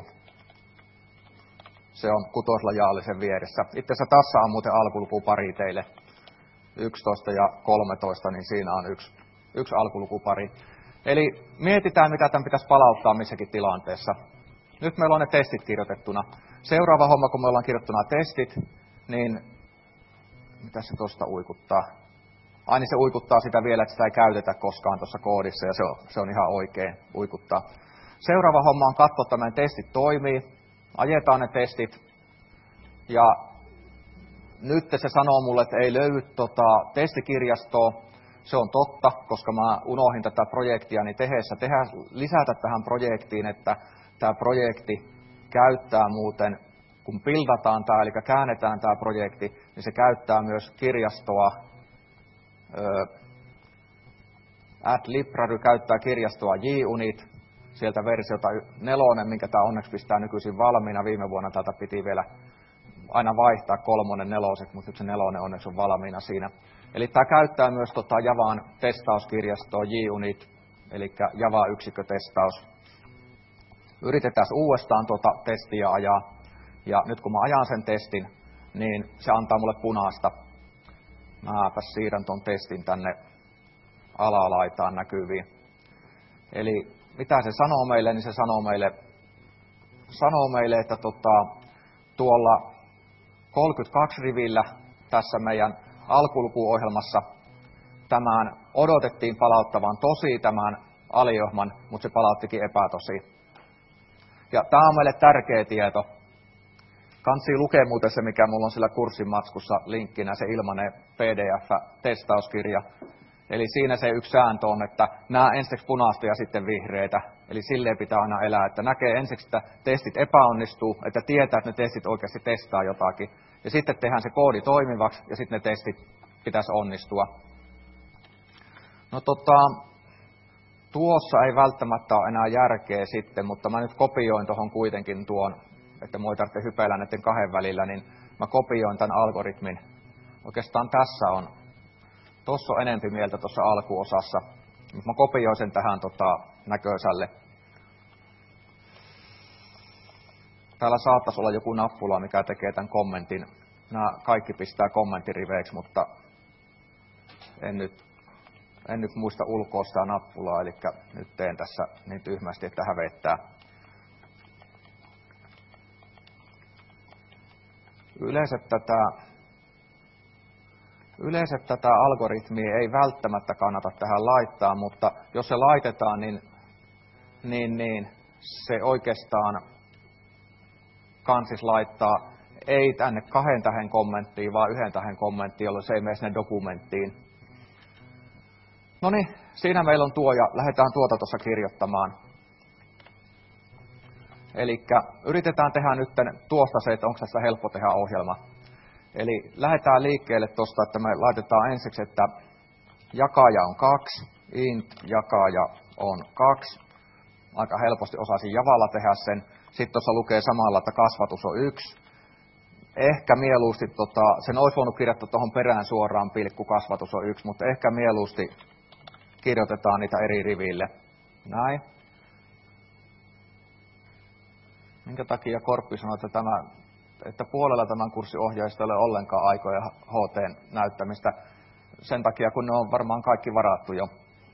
Se on 6 jaallisen vieressä. Itse asiassa tässä on muuten alkuluku pari teille. 11 ja 13, niin siinä on yksi alkulukupari. Eli mietitään, mitä tämän pitäisi palauttaa missäkin tilanteessa. Nyt meillä on ne testit kirjoitettuna. Seuraava homma, kun me ollaan kirjoittuna testit, niin mitä se tuosta uikuttaa? Niin se uikuttaa sitä vielä, että sitä ei käytetä koskaan tuossa koodissa, ja se on ihan oikein uikuttaa. Seuraava homma on katsoa, että meidän testit toimii. Ajetaan ne testit, ja nyt se sanoo mulle, että ei löydy testikirjastoa. Se on totta, koska mä unohdin tätä projektia tehdessä lisätä tähän projektiin, että tämä projekti käyttää muuten, kun pildataan tämä, eli käännetään tämä projekti, niin se käyttää myös kirjastoa. AdLibrary käyttää kirjastoa JUnit, sieltä versiota 4, minkä tämä onneksi pistää nykyisin valmiina. Viime vuonna tätä piti vielä aina vaihtaa 3, 4, mutta nyt se 4 onneksi on valmiina siinä. Eli tämä käyttää myös Javan testauskirjastoa JUnit, eli Java-yksikkötestaus. Yritetään uudestaan testiä ajaa, ja nyt kun mä ajan sen testin, niin se antaa mulle punaista. Mäpäs siirrän ton testin tänne alalaitaan näkyviin. Eli mitä se sanoo meille, niin se sanoo meille että tuolla 32 rivillä tässä meidän alkulukuohjelmassa tämän odotettiin palauttavan tosi tämän aliohman, mutta se palauttikin epätosi. Ja tämä on meille tärkeä tieto. Kansi lukee muuten se, mikä mulla on sillä kurssin matskussa linkkinä, se ilmainen PDF-testauskirja. Eli siinä se yksi sääntö on, että nämä ensiksi punaista ja sitten vihreitä. Eli silleen pitää aina elää, että näkee ensiksi, että testit epäonnistuu, että tietää, että ne testit oikeasti testaa jotakin. Ja sitten tehdään se koodi toimivaksi ja sitten ne testit pitäisi onnistua. No tuossa ei välttämättä ole enää järkeä sitten, mutta mä nyt kopioin tuohon kuitenkin tuon, että mua ei tarvitse hypeillä näiden 2 välillä, niin mä kopioin tämän algoritmin. Oikeastaan tuossa on enempi mieltä tuossa alkuosassa, mutta mä kopioin sen tähän näköisälle. Täällä saattaisi olla joku nappula, mikä tekee tämän kommentin. Nämä kaikki pistää kommenttiriveiksi, mutta en nyt muista ulkoa sitä nappulaa, eli nyt teen tässä niin tyhmästi, että hävettää. Yleensä tätä algoritmia ei välttämättä kannata tähän laittaa, mutta jos se laitetaan, niin se oikeastaan kansis laittaa ei tänne 2 tähän kommenttiin, vaan 1 tähän kommenttiin, jolloin se ei mene sinne dokumenttiin. No niin, siinä meillä on tuo ja lähdetään tuota tuossa kirjoittamaan. Eli yritetään tehdä nyt tuosta se, että onko tässä helppo tehdä ohjelma. Eli lähdetään liikkeelle tuosta, että me laitetaan ensiksi, että jakaja on 2, int jakaja on 2. Aika helposti osasin Javalla tehdä sen. Sitten tuossa lukee samalla, että kasvatus on 1. Ehkä mieluusti, sen olisi voinut kirjoittaa tuohon perään suoraan pilkku, kasvatus on 1, mutta ehkä mieluusti kirjoitetaan niitä eri riville. Näin. Minkä takia Korppi sanoi, että puolella tämän kurssin ohjaajista ei ole ollenkaan aikoja HT:n näyttämistä. Sen takia, kun ne on varmaan kaikki varattu jo.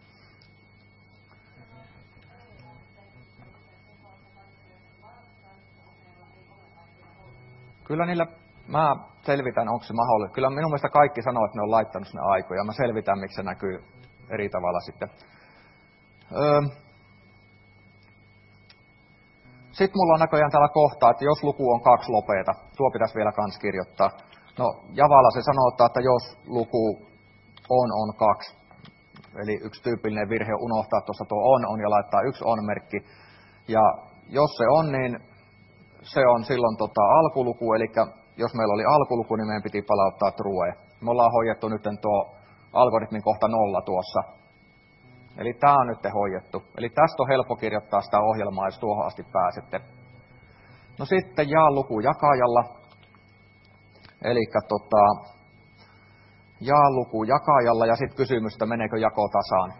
Kyllä niillä, mä selvitän, onko se mahdollista. Kyllä minun mielestä kaikki sanoo, että ne on laittanut sinne aikoja. Mä selvitän, miksi se näkyy eri tavalla sitten. Sitten mulla on näköjään täällä kohtaa, että jos luku on 2 lopeeta, tuo pitäisi vielä kans kirjoittaa. No Javalla se sanoo, että jos luku on 2, eli yksi tyypillinen virhe on unohtaa tuossa tuo on ja laittaa 1 on-merkki. Ja jos se on, niin se on silloin alkuluku, eli jos meillä oli alkuluku, niin meidän piti palauttaa true. Me ollaan hoidettu nyt tuo algoritmin kohta 0 tuossa. Eli tämä on nyt hoidettu. Eli tästä on helppo kirjoittaa sitä ohjelmaa, jos tuohon asti pääsette. No sitten jaa luku jakajalla. Eli jaa luku jakajalla ja sitten kysymystä, meneekö jako tasaan.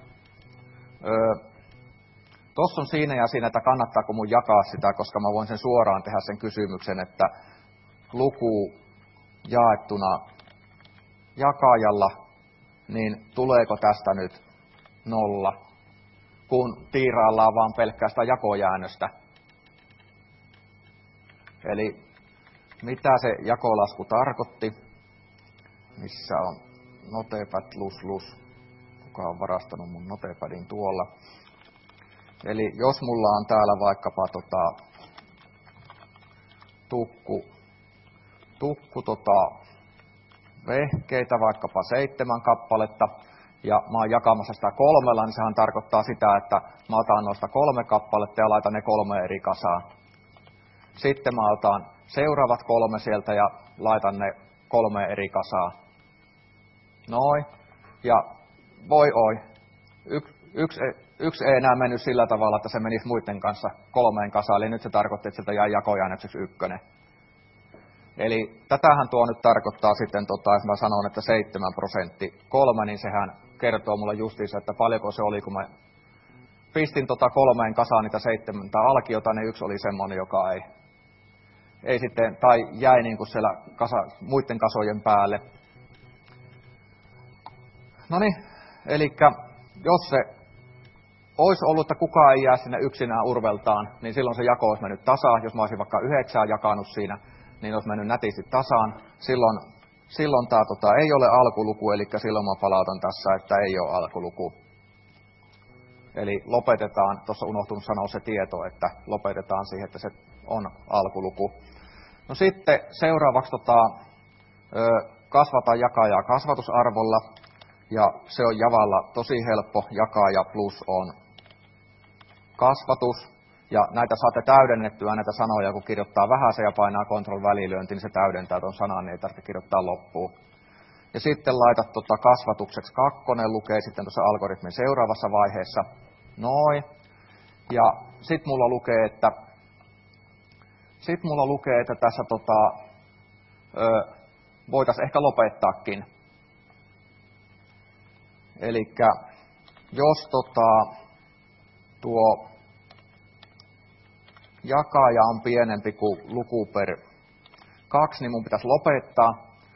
Tuossa on siinä ja siinä, että kannattaako mun jakaa sitä, koska mä voin sen suoraan tehdä sen kysymyksen, että luku jaettuna jakajalla, niin tuleeko tästä nyt 0, kun tiiraillaan vaan pelkkää sitä jakojäännöstä. Eli mitä se jakolasku tarkoitti? Missä on Notepad ++? Kuka on varastanut mun Notepadin tuolla? Eli jos mulla on täällä vaikkapa vehkeitä, vaikkapa 7 kappaletta, ja mä oon jakamassa sitä 3, niin sehän tarkoittaa sitä, että mä otan noista 3 kappaletta ja laitan ne 3 eri kasaan. Sitten mä otan seuraavat 3 sieltä ja laitan ne 3 eri kasaan. Noin. Ja voi. Yksi ei enää mennyt sillä tavalla, että se menisi muiden kanssa 3 kasaan, eli nyt se tarkoitti, että sieltä jäi jakojäännökseksi 1. Eli tätähän tuo nyt tarkoittaa sitten, jos mä sanon, että 7% 3, niin sehän kertoo mulle justiinsa, että paljonko se oli, kun mä pistin 3 kasaan niitä 7 alkiota, niin 1 oli semmoinen, joka ei sitten, tai jäi niin kuin siellä muiden kasojen päälle. Noniin, eli jos se olisi ollut, että kukaan ei jää sinne yksinään urveltaan, niin silloin se jako olisi mennyt tasaan. Jos mä olisin vaikka 9 jakanut siinä, niin olisi mennyt nätisti tasaan. Silloin tämä ei ole alkuluku, eli silloin mä palautan tässä, että ei ole alkuluku. Eli lopetetaan, tuossa unohtunut sanoa se tieto, että lopetetaan siihen, että se on alkuluku. No sitten seuraavaksi kasvata jakajaa kasvatusarvolla. Ja se on Javalla tosi helppo jakaa ja plus on kasvatus. Ja näitä saatte täydennettyä näitä sanoja, kun kirjoittaa vähäsen ja painaa Ctrl-välilyönti, niin se täydentää tuon sanan, niin ei tarvitse kirjoittaa loppuun. Ja sitten laitat kasvatukseksi 2, lukee sitten tuossa algoritmin seuraavassa vaiheessa. Noin. Ja sitten mulla lukee, että tässä voitaisiin ehkä lopettaakin. Eli jos tuo jakaja on pienempi kuin luku per 2, niin mun pitäisi lopettaa,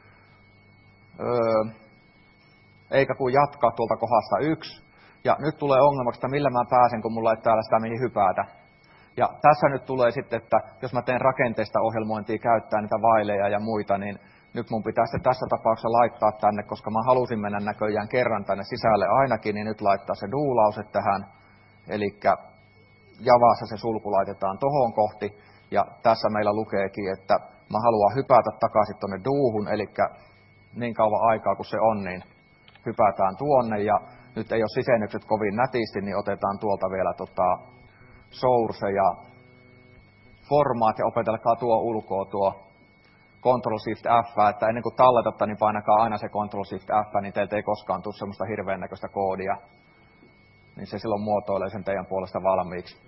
eikä kun jatkaa tuolta kohdasta 1. Ja nyt tulee ongelmaksi, että millä mä pääsen, kun mulla ei täällä sitä mihin hypätä. Ja tässä nyt tulee sitten, että jos mä teen rakenteista ohjelmointia, käyttää niitä vaileja ja muita, niin nyt mun pitää se tässä tapauksessa laittaa tänne, koska mä halusin mennä näköjään kerran tänne sisälle ainakin, niin nyt laittaa se duulause tähän. Eli Javassa se sulku laitetaan tohon kohti, ja tässä meillä lukeekin, että mä haluan hypätä takaisin tuonne duuhun, eli niin kauan aikaa kuin se on, niin hypätään tuonne, ja nyt ei ole sisennykset kovin nätisti, niin otetaan tuolta vielä source ja formaat, ja opetelkaa tuo ulkoa tuo Ctrl-Shift-F, että ennen kuin talletatte, niin painakaa aina se Ctrl-Shift-F, niin teiltä ei koskaan tule semmoista hirveän näköistä koodia. Niin se silloin muotoilee sen teidän puolesta valmiiksi.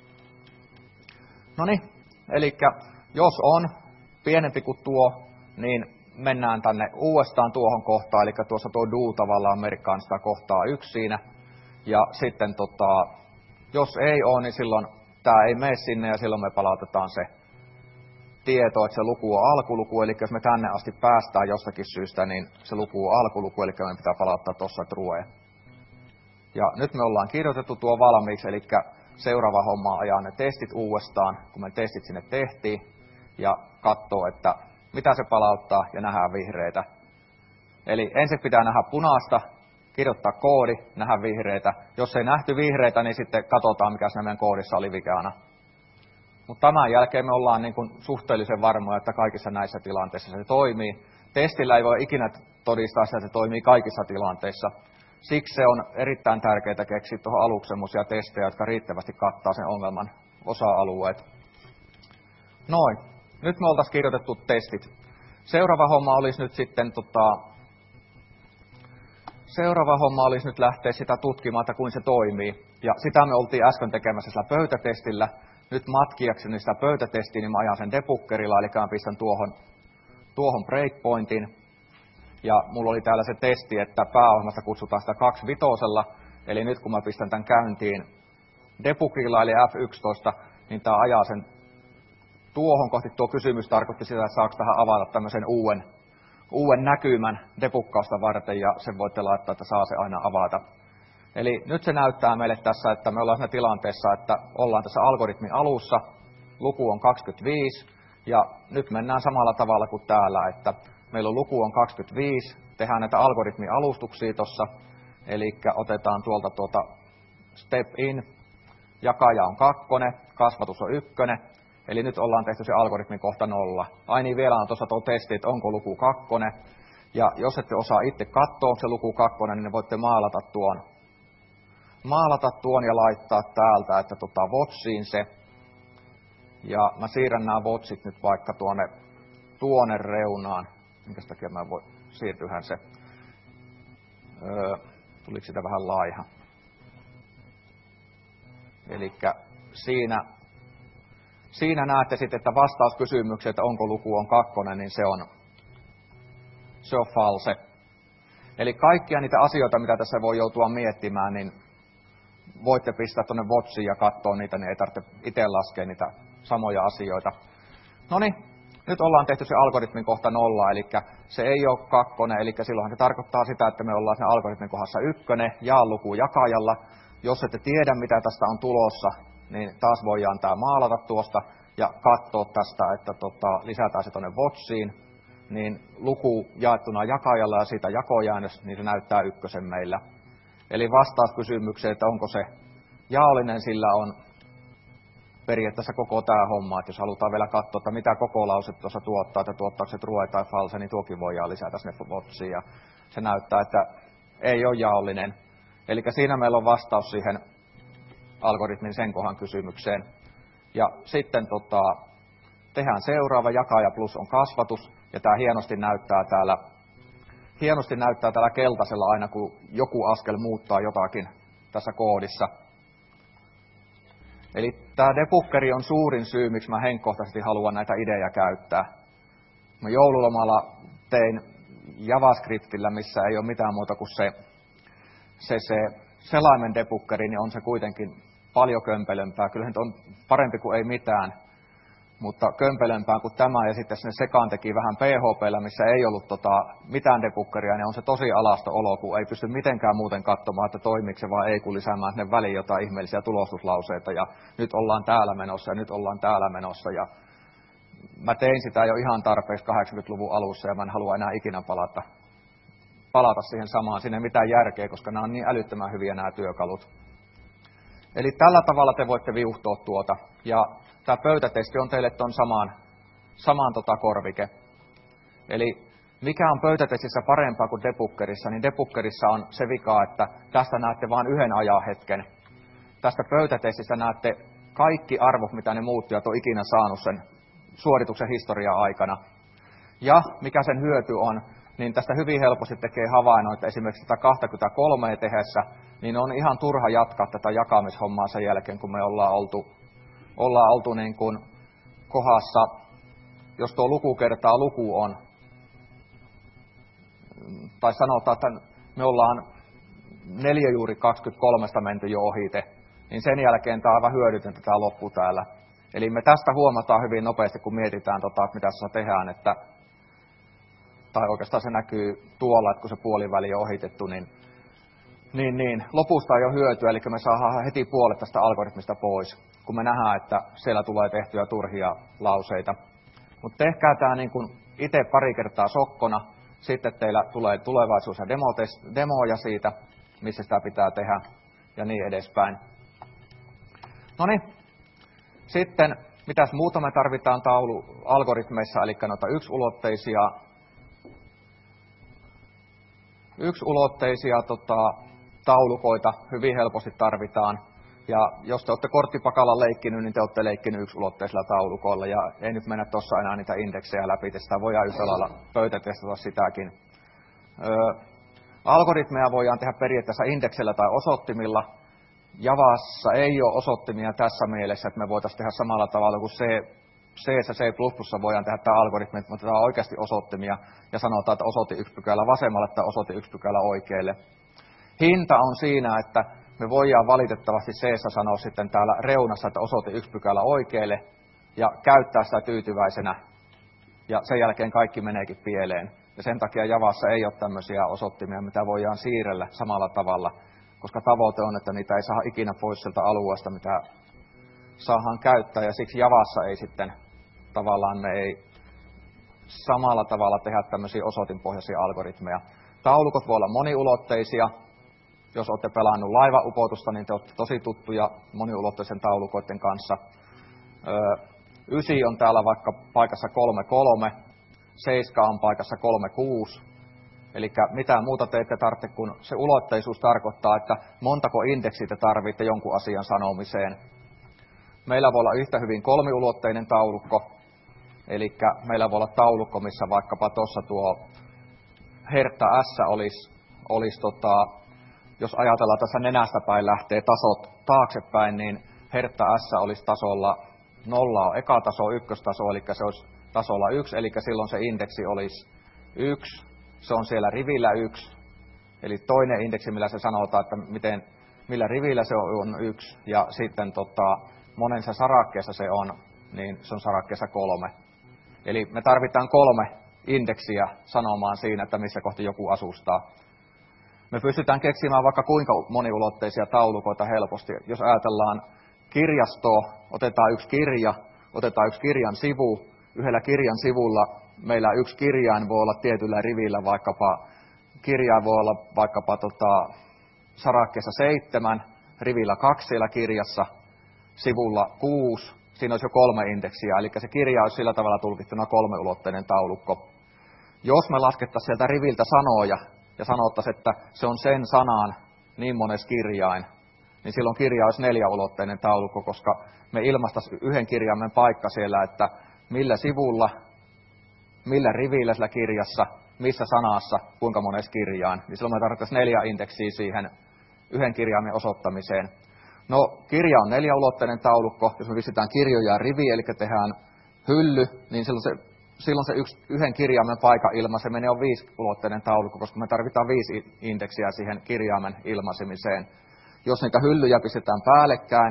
Noniin, eli jos on pienempi kuin tuo, niin mennään tänne uudestaan tuohon kohtaan, eli tuossa tuo do tavallaan merkkaan sitä kohtaa 1 siinä. Ja sitten jos ei ole, niin silloin tämä ei mene sinne, ja silloin me palautetaan se tieto, että se luku on alkuluku, eli jos me tänne asti päästään jostakin syystä, niin se luku on alkuluku, eli meidän pitää palauttaa tuossa true. Ja nyt me ollaan kirjoitettu tuo valmiiksi, eli seuraava homma on ajaa ne testit uudestaan, kun me testit sinne tehtiin, ja katsoo, että mitä se palauttaa, ja nähdään vihreitä. Eli ensin pitää nähdä punaista, kirjoittaa koodi, nähdä vihreitä. Jos ei nähty vihreitä, niin sitten katsotaan, mikä siinä meidän koodissa oli vikana. Mutta tämän jälkeen me ollaan niin kuin suhteellisen varmoja, että kaikissa näissä tilanteissa se toimii. Testillä ei voi ikinä todistaa, että se toimii kaikissa tilanteissa. Siksi se on erittäin tärkeää keksiä tuohon aluksi semmoisia testejä, jotka riittävästi kattaa sen ongelman osa-alueet. Noin. Nyt me oltaisiin kirjoitettu testit. Seuraava homma olisi nyt sitten seuraava homma olisi nyt lähteä sitä tutkimaan, että kuinka se toimii. Ja sitä me oltiin äsken tekemässä sillä pöytätestillä. Nyt matkiakseni sitä pöytätestiä, niin mä ajan sen debuggerilla, eli mä pistän tuohon breakpointin. Ja mulla oli täällä se testi, että pääohjelmasta kutsutaan sitä 2.5. Eli nyt kun mä pistän tämän käyntiin debuggerilla, eli F11, niin tää ajaa sen tuohon kohti. Tuo kysymys tarkoitti sitä, että saako tähän avata tämmöisen uuden näkymän debuggausta varten, ja sen voitte laittaa, että saa se aina avata. Eli nyt se näyttää meille tässä, että me ollaan siinä tilanteessa, että ollaan tässä algoritmin alussa, luku on 25, ja nyt mennään samalla tavalla kuin täällä, että meillä on luku on 25, tehdään näitä algoritmin alustuksia tuossa, eli otetaan tuolta step in, jakaja on 2, kasvatus on 1, eli nyt ollaan tehty se algoritmi kohta 0. Ai niin, vielä on tuossa tuo testi, että onko luku 2, ja jos ette osaa itse katsoa, onko se luku 2, niin voitte maalata tuon ja laittaa täältä, että wotsiin se. Ja mä siirrän nämä wotsit nyt vaikka tuonne reunaan. Minkä takia mä voin siirtyhän se. Tuliko sitä vähän laiha? Elikkä siinä näette sitten, että vastaus kysymykseen, että onko luku on 2, niin se on false. Eli kaikkia niitä asioita, mitä tässä voi joutua miettimään, niin voitte pistää tuonne wotsiin ja katsoa niitä, niin ei tarvitse itse laskea niitä samoja asioita. Noniin, nyt ollaan tehty se algoritmin kohta 0, eli se ei ole 2, eli silloinhan se tarkoittaa sitä, että me ollaan siinä algoritmin kohdassa 1, jaa luku jakajalla. Jos ette tiedä, mitä tästä on tulossa, niin taas voidaan tämä maalata tuosta ja katsoa tästä, että lisätään se tuonne wotsiin, niin luku jaettuna jakajalla ja siitä jakojäännös, niin se näyttää 1 meillä. Eli vastaus kysymykseen, että onko se jaollinen, sillä on periaatteessa koko tämä homma. Että jos halutaan vielä katsoa, että mitä koko lause tuossa tuottaa, että tuottaako se true tai false, niin tuokin voidaan lisätä sinne wotsiin. Ja se näyttää, että ei ole jaollinen. Eli siinä meillä on vastaus siihen algoritmin sen kohdan kysymykseen. Ja sitten tehdään seuraava, jakaja plus on kasvatus. Ja tämä hienosti näyttää täällä keltaisella aina, kun joku askel muuttaa jotakin tässä koodissa. Eli tämä debuggeri on suurin syy, miksi mä henkkohtaisesti haluan näitä idejä käyttää. Mä joululomalla tein JavaScriptillä, missä ei ole mitään muuta kuin se selaimen debuggeri, niin on se kuitenkin paljon kömpelömpää. Kyllähän on parempi kuin ei mitään, mutta kömpelömpää kuin tämä, ja sitten sinne sekaan teki vähän PHP:llä, missä ei ollut mitään debuggeria, niin on se tosi alasto olo, kun ei pysty mitenkään muuten katsomaan, että toimiiko se vai ei, kun lisäämään sinne väliin jotain ihmeellisiä tulostuslauseita, ja nyt ollaan täällä menossa, ja nyt ollaan täällä menossa, ja mä tein sitä jo ihan tarpeeksi 80-luvun alussa, ja mä en halua enää ikinä palata siihen samaan, sinne ei mitään järkeä, koska nämä on niin älyttömän hyviä nämä työkalut. Eli tällä tavalla te voitte viuhtoa tuota, ja tämä pöytätesti on teille tuon saman korvike. Eli mikä on pöytätestissä parempaa kuin debuggerissa, niin debuggerissa on se vika, että tästä näette vain yhden ajanhetken. Tästä pöytätestistä näette kaikki arvot, mitä ne muuttujat on ikinä saanut sen suorituksen historian aikana. Ja mikä sen hyöty on, niin tästä hyvin helposti tekee havainnoita esimerkiksi tätä 23 tehessä, niin on ihan turha jatkaa tätä jakamishommaa sen jälkeen, kun me ollaan oltu niin kuin kohdassa, jos tuo luku kertaa luku on, tai sanotaan, että me ollaan 4 juuri 23 menty jo ohite, niin sen jälkeen tämä on aivan hyödytöntä tämä loppu täällä. Eli me tästä huomataan hyvin nopeasti, kun mietitään, että mitä tässä tehdään, tai oikeastaan se näkyy tuolla, että kun se puoliväli on ohitettu, niin lopusta ei ole hyötyä, eli me saadaan heti puolet tästä algoritmista pois, kun me nähdään, että siellä tulee tehtyä turhia lauseita. Mutta tehkää tämä niin kuin itse pari kertaa sokkona, sitten teillä tulee tulevaisuus- ja demoja siitä, missä sitä pitää tehdä, ja niin edespäin. Noniin, sitten mitäs muuta me tarvitaan algoritmeissa, eli noita yksiulotteisia taulukoita hyvin helposti tarvitaan. Ja jos te olette korttipakalla leikkinyt, niin te olette leikkinyt yksiulotteisilla taulukoilla. Ja ei nyt mennä tuossa enää niitä indeksejä läpi, sitä voidaan yhtä lailla pöytätestata sitäkin. Algoritmeja voidaan tehdä periaatteessa indeksillä tai osoittimilla. Javassa ei ole osoittimia tässä mielessä, että me voitaisiin tehdä samalla tavalla kuin C ja C++ voidaan tehdä tämä algoritmi, että me otetaan oikeasti osoittimia ja sanotaan, että osoite 1 pykälä vasemmalle tai osoite 1 pykälä oikealle. Hinta on siinä, että me voidaan valitettavasti C sanoa sitten täällä reunassa, että osoite 1 pykälä oikealle ja käyttää sitä tyytyväisenä ja sen jälkeen kaikki meneekin pieleen. Ja sen takia Javassa ei ole tämmöisiä osoittimia, mitä voidaan siirrellä samalla tavalla, koska tavoite on, että niitä ei saa ikinä pois sieltä alueesta, mitä saadaan käyttää, ja siksi Javassa ei sitten tavallaan me ei samalla tavalla tehdä tämmöisiä osoitinpohjaisia algoritmeja. Taulukot voi olla moniulotteisia. Jos olette pelannut laivaupotusta, niin te olette tosi tuttuja moniulotteisen taulukoiden kanssa. 9 on täällä vaikka paikassa 3,3, 7 on paikassa 3,6. Eli mitään muuta te ette tarvitse, kun se ulotteisuus tarkoittaa, että montako indeksiä te tarvitsette jonkun asian sanomiseen. Meillä voi olla yhtä hyvin kolmiulotteinen taulukko, eli meillä voi olla taulukko, missä vaikkapa tuossa tuo hertta S olisi jos ajatellaan tässä nenästä päin lähtee tasot taaksepäin, niin hertta S olisi tasolla 0 on eka taso, ykköstaso, eli se olisi tasolla 1, eli silloin se indeksi olisi 1, se on siellä rivillä 1, eli toinen indeksi, millä se sanotaan, että millä rivillä se on 1, ja sitten monessa sarakkeessa se on, niin se on sarakkeessa 3. Eli me tarvitaan 3 indeksiä sanomaan siinä, että missä kohti joku asustaa. Me pystytään keksimään vaikka kuinka moniulotteisia taulukoita helposti. Jos ajatellaan kirjastoa, otetaan yksi kirja, otetaan yksi kirjan sivu. Yhdellä kirjan sivulla meillä yksi kirjain voi olla tietyllä rivillä, vaikkapa kirjain voi olla vaikkapa sarakkeessa 7, rivillä 2 siellä kirjassa, sivulla 6. Siinä olisi jo 3 indeksiä, eli se kirja olisi sillä tavalla tulkittuna 3-ulotteinen taulukko. Jos me laskettaisiin sieltä riviltä sanoja ja sanottaisiin, että se on sen sanan niin mones kirjain, niin silloin kirja olisi 4-ulotteinen taulukko, koska me ilmaistaisiin yhden kirjaimen paikka siellä, että millä sivulla, millä rivillä sillä kirjassa, missä sanassa, kuinka mones kirjain. Niin silloin me tarvittaisiin 4 indeksiä siihen yhden kirjaimen osoittamiseen. No, kirja on 4-ulotteinen taulukko. Jos me pistetään kirjoja riviin, eli tehdään hylly, niin silloin se yhden kirjaimen paikan ilmaise menee on 5-ulotteinen taulukko, koska me tarvitaan 5 indeksiä siihen kirjaimen ilmaisemiseen. Jos niitä hyllyjä pistetään päällekkäin,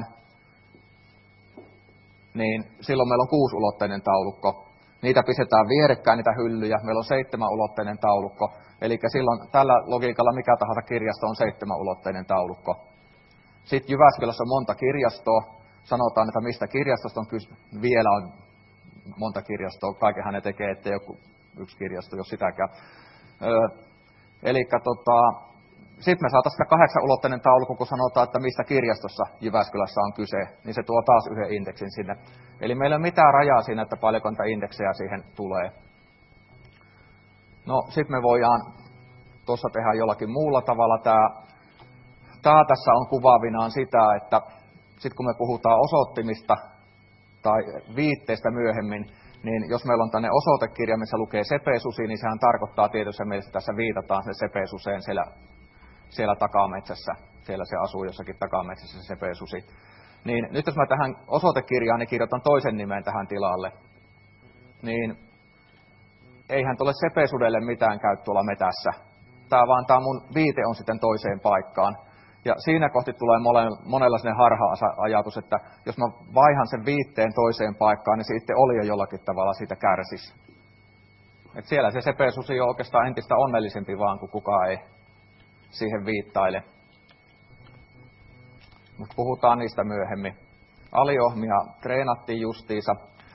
niin silloin meillä on 6-ulotteinen taulukko. Niitä pistetään vierekkäin, niitä hyllyjä. Meillä on 7-ulotteinen taulukko. Eli silloin tällä logiikalla mikä tahansa kirjasto on 7-ulotteinen taulukko. Sitten Jyväskylässä on monta kirjastoa. Sanotaan, että mistä kirjastosta on kyse. Vielä on monta kirjastoa. Kaikenhan ne tekee, ettei joku yksi kirjasto, jos sitäkään. Sitten me saataisiin sitä 8-ulotteinen taulukko, kun sanotaan, että mistä kirjastossa Jyväskylässä on kyse, niin se tuo taas yhden indeksin sinne. Eli meillä ei ole mitään rajaa siinä, että paljonko niitä indeksejä siihen tulee. No, sitten me voidaan tuossa tehdä jollakin muulla tavalla. Tämä tässä on kuvaavinaan sitä, että sitten kun me puhutaan osoittimista tai viitteistä myöhemmin, niin jos meillä on tänne osoitekirja, missä lukee Sepesusi, niin sehän tarkoittaa tietysti, että meillä tässä viitataan se Sepesuseen siellä takametsässä. Siellä se asuu jossakin takametsässä se Sepesusi. Niin nyt jos mä tähän osoitekirjaan niin kirjoitan toisen nimen tähän tilalle, niin eihän tuolle Sepesudelle mitään käy tuolla metässä. Tämä mun viite on sitten toiseen paikkaan. Ja siinä kohti tulee monella sellainen harha-ajatus, että jos mä vaihan sen viitteen toiseen paikkaan, niin sitten oli jo jollakin tavalla siitä kärsisi. Et siellä se Sepesusi on oikeastaan entistä onnellisempi vaan, kun kukaan ei siihen viittaile. Mutta puhutaan niistä myöhemmin. Aliohmia treenattiin justiinsa.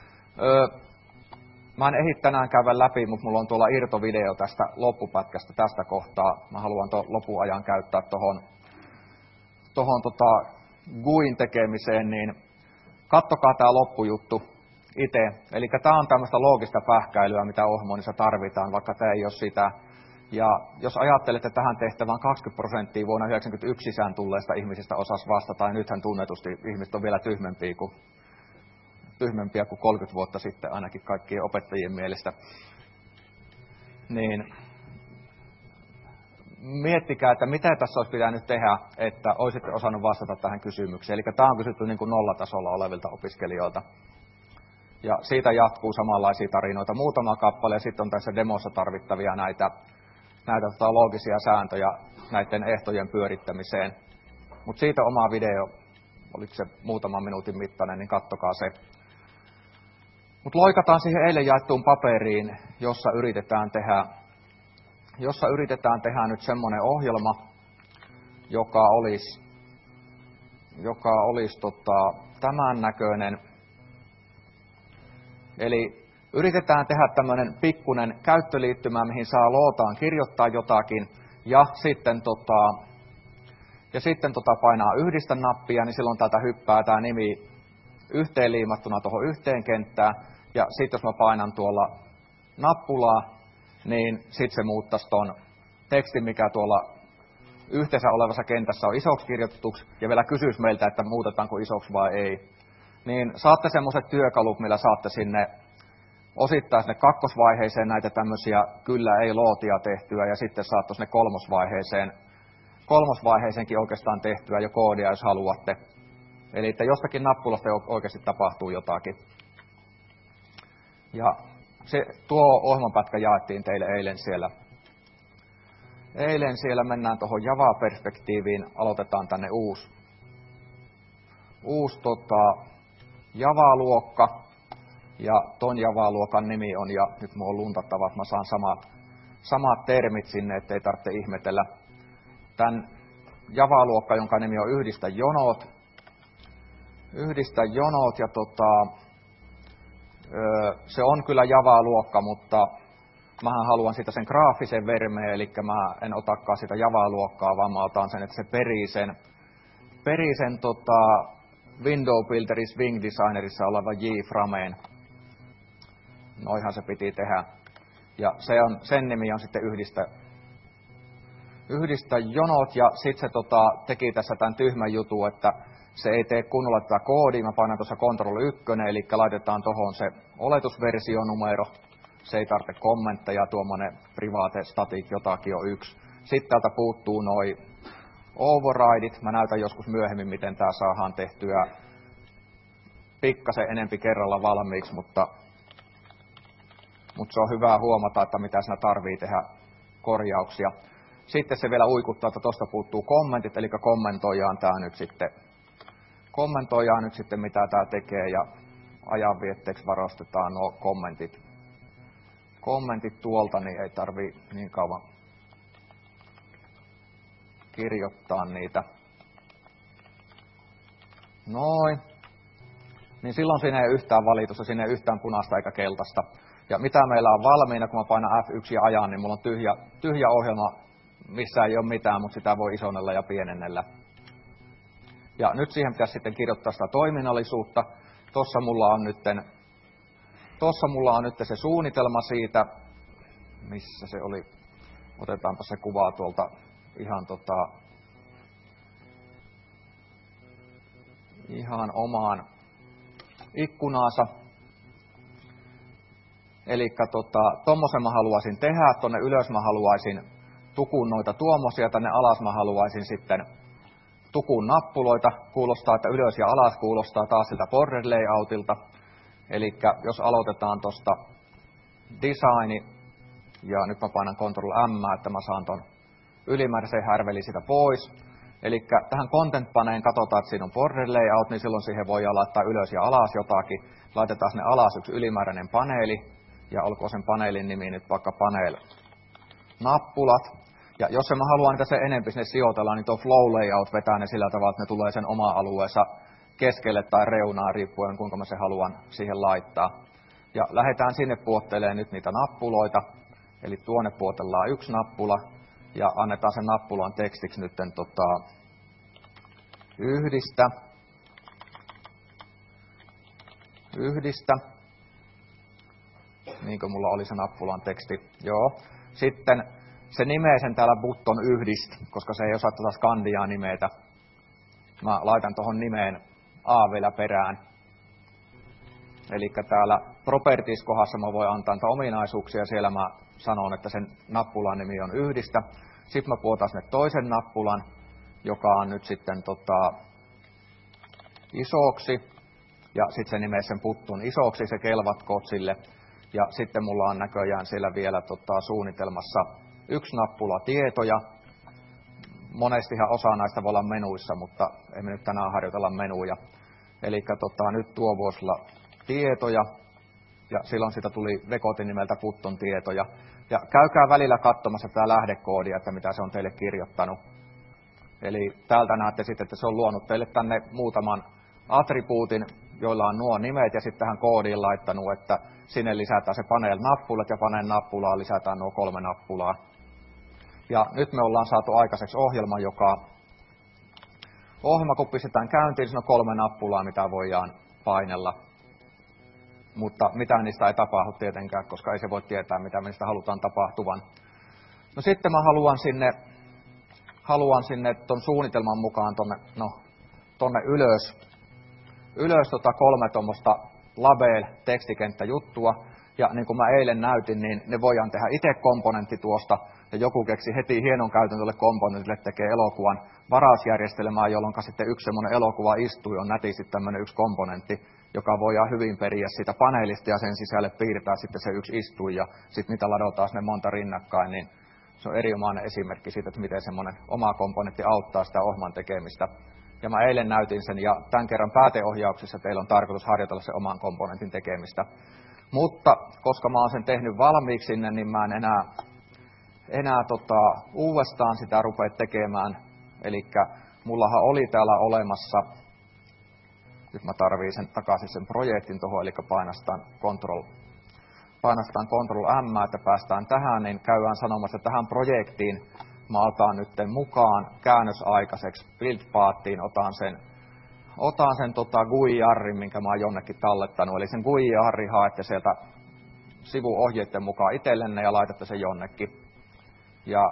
Mä en ehdi tänään käydä läpi, mutta mulla on tuolla irtovideo tästä loppupätkästä tästä kohtaa. Mä haluan tuon loppuajan käyttää tuohon GUIn tekemiseen, niin kattokaa tämä loppujuttu itse. Eli tämä on tämmöistä loogista pähkäilyä, mitä ohjelmoinnissa tarvitaan, vaikka tämä ei ole sitä. Ja jos ajattelette tähän tehtävään 20% vuonna 1991 sisään tulleista ihmisistä osas vastata, ja nythän tunnetusti ihmiset on vielä tyhmempiä kuin 30 vuotta sitten ainakin kaikkien opettajien mielestä, niin miettikää, että mitä tässä olisi pitänyt tehdä, että olisitte osannut vastata tähän kysymykseen. Eli tämä on kysytty niin kuin nollatasolla olevilta opiskelijoilta. Ja siitä jatkuu samanlaisia tarinoita. Muutama kappale, ja sitten on tässä demossa tarvittavia näitä loogisia sääntöjä näiden ehtojen pyörittämiseen. Mutta siitä oma video, oliko se muutaman minuutin mittainen, niin kattokaa se. Mutta loikataan siihen eilen jaettuun paperiin, jossa yritetään tehdä nyt semmoinen ohjelma, joka olisi tämän näköinen. Eli yritetään tehdä tämmöinen pikkunen käyttöliittymä, mihin saa lootaan kirjoittaa jotakin, ja sitten painaa yhdistä nappia, niin silloin täältä hyppää tämä nimi yhteenliimattuna tuohon yhteen kenttään, ja sitten jos mä painan tuolla nappulaa, niin sitten se muuttaisi ton tekstin, mikä tuolla yhteensä olevassa kentässä on isoksi kirjoitetuksi, ja vielä kysyisi meiltä, että muutetaanko isoksi vai ei. Niin saatte semmoiset työkalut, millä saatte osittain sinne kakkosvaiheeseen näitä tämmöisiä kyllä-ei-lootia tehtyä, ja sitten saatte sinne kolmosvaiheeseenkin oikeastaan tehtyä jo koodia, jos haluatte. Eli että jostakin nappulasta oikeasti tapahtuu jotakin. Ja tuo ohjelmanpätkä jaettiin teille eilen siellä. Eilen siellä mennään tuohon Java-perspektiiviin, aloitetaan tänne uusi Java-luokka. Ja ton Java-luokan nimi on, ja nyt mun on luntattava, että mä saan samat termit sinne, ettei tarvitse ihmetellä. Tän Java-luokka, jonka nimi on Yhdistä jonot. Yhdistä jonot, ja se on kyllä Java-luokka, mutta mähän haluan siitä sen graafisen vermeen, eli mä en otakaan sitä Java-luokkaa, vaan mä otan sen, että se perii sen Window Builderin Swing Designerissa oleva J-Frameen. Noihan se piti tehdä. Ja sen nimi on sitten Yhdistä jonot, ja sitten se teki tässä tämän tyhmän jutun, että se ei tee kunnolla tätä koodia. Mä painan tuossa Ctrl 1, eli laitetaan tuohon se oletusversionumero. Se ei tarvitse kommentteja, tuommoinen private static jotakin on 1. Sitten täältä puuttuu noi overrideit. Mä näytän joskus myöhemmin, miten tää saadaan tehtyä pikkasen enempi kerralla valmiiksi, mutta se on hyvä huomata, että mitä siinä tarvii tehdä korjauksia. Sitten se vielä uikuttaa, että tuosta puuttuu kommentit, eli kommentoidaan nyt sitten, mitä tämä tekee, ja ajanvietteeksi varostetaan nuo kommentit tuolta, niin ei tarvii niin kauan kirjoittaa niitä. Noin. Niin silloin siinä ei yhtään valitusta, siinä ei yhtään punaista eikä keltaista. Ja mitä meillä on valmiina, kun mä painan F1 ja ajan, niin mulla on tyhjä ohjelma, missä ei ole mitään, mutta sitä voi isonnella ja pienennellä. Ja nyt siihen pitäisi sitten kirjoittaa sitä toiminnallisuutta. Tossa mulla on nyt se suunnitelma siitä, missä se oli. Otetaanpa se kuvaa tuolta ihan omaan ikkunaansa. Eli tommosen mä haluaisin tehdä, tonne ylös mä haluaisin tukun noita tuommoisia, tänne alas mä haluaisin sitten tukun nappuloita. Kuulostaa, että ylös ja alas kuulostaa taas siltä border layoutilta. Eli jos aloitetaan tuosta designi, ja nyt mä painan Ctrl M, että mä saan ton ylimääräisen härvelin sitä pois. Eli tähän content-paneen katsotaan, että siinä on border layout, niin silloin siihen voidaan laittaa ylös ja alas jotakin. Laitetaan sinne alas yksi ylimääräinen paneeli, ja olkoon sen paneelin nimi nyt vaikka panel-nappulat. Ja jos mä haluan niitä sen enempi sinne sijoitella, niin tuo flow layout vetää ne sillä tavalla, että ne tulee sen oma alueensa keskelle tai reunaa, riippuen kuinka mä se haluan siihen laittaa. Ja lähdetään sinne puottelemaan nyt niitä nappuloita. Eli tuonne puotellaan yksi nappula, ja annetaan sen nappulan tekstiksi nyt yhdistä. Niin kuin mulla oli se nappulan teksti. Joo. Sitten se nimee sen täällä button yhdistä, koska se ei osaa tätä skandiaa nimetä. Mä laitan tuohon nimeen A vielä perään. Eli täällä Properties-kohdassa mä voin antaa ominaisuuksia, ja siellä mä sanon, että sen nappulan nimi on yhdistä. Sitten mä pudotan sinne toisen nappulan, joka on nyt sitten isoksi. Ja sitten se nimeää sen puttun isoksi, se kelvatkoot sille. Ja sitten mulla on näköjään siellä vielä suunnitelmassa yksi nappula tietoja. Monestihan osa näistä voi olla menuissa, mutta emme nyt tänään harjoitella menuja. Eli nyt tuo voisi olla tietoja, ja silloin siitä tuli vekotin nimeltä puttun tietoja. Ja käykää välillä katsomassa tätä lähdekoodia, että mitä se on teille kirjoittanut. Eli täältä näette sitten, että se on luonut teille tänne muutaman attribuutin, joilla on nuo nimet, ja sitten tähän koodiin laittanut, että sinne lisätään se panel-nappulat, ja panel-nappulaan lisätään nuo 3 nappulaa. Ja nyt me ollaan saatu aikaiseksi ohjelma, kun pistetään käyntiin, siinä on 3 nappulaa, mitä voidaan painella. Mutta mitään niistä ei tapahdu tietenkään, koska ei se voi tietää, mitä me niistä halutaan tapahtuvan. No sitten mä haluan sinne ton suunnitelman mukaan tonne ylös 3 tuommoista label-tekstikenttäjuttua. Ja niin kuin mä eilen näytin, niin ne voidaan tehdä itse komponentti tuosta. Ja joku keksi heti hienon käytön tuolle komponentille, tekee elokuvan varausjärjestelmää, jolloin sitten yksi semmoinen elokuva istuu, on nätisti tämmöinen yksi komponentti, joka voidaan hyvin periä siitä paneelista ja sen sisälle piirtää sitten se yksi istu ja sitten niitä ladotaan sinne monta rinnakkain, niin se on erinomainen esimerkki siitä, että miten semmoinen oma komponentti auttaa sitä ohjelman tekemistä. Ja mä eilen näytin sen ja tämän kerran pääteohjauksessa teillä on tarkoitus harjoitella se oman komponentin tekemistä. Mutta koska mä oon sen tehnyt valmiiksi sinne, niin mä en enää uudestaan sitä rupea tekemään. Elikkä mullahan oli täällä olemassa, nyt mä tarviin sen takaisin sen projektin tuohon, eli painastaan Ctrl M, että päästään tähän, niin käydään sanomassa, että tähän projektiin mä otan nyt mukaan käännösaikaiseksi build-pathiin, otan sen GUI-jarrin, minkä mä oon jonnekin tallettanut. Eli sen GUI-jarrin haette sieltä sivuohjeiden mukaan itsellenne ja laitatte sen jonnekin. Ja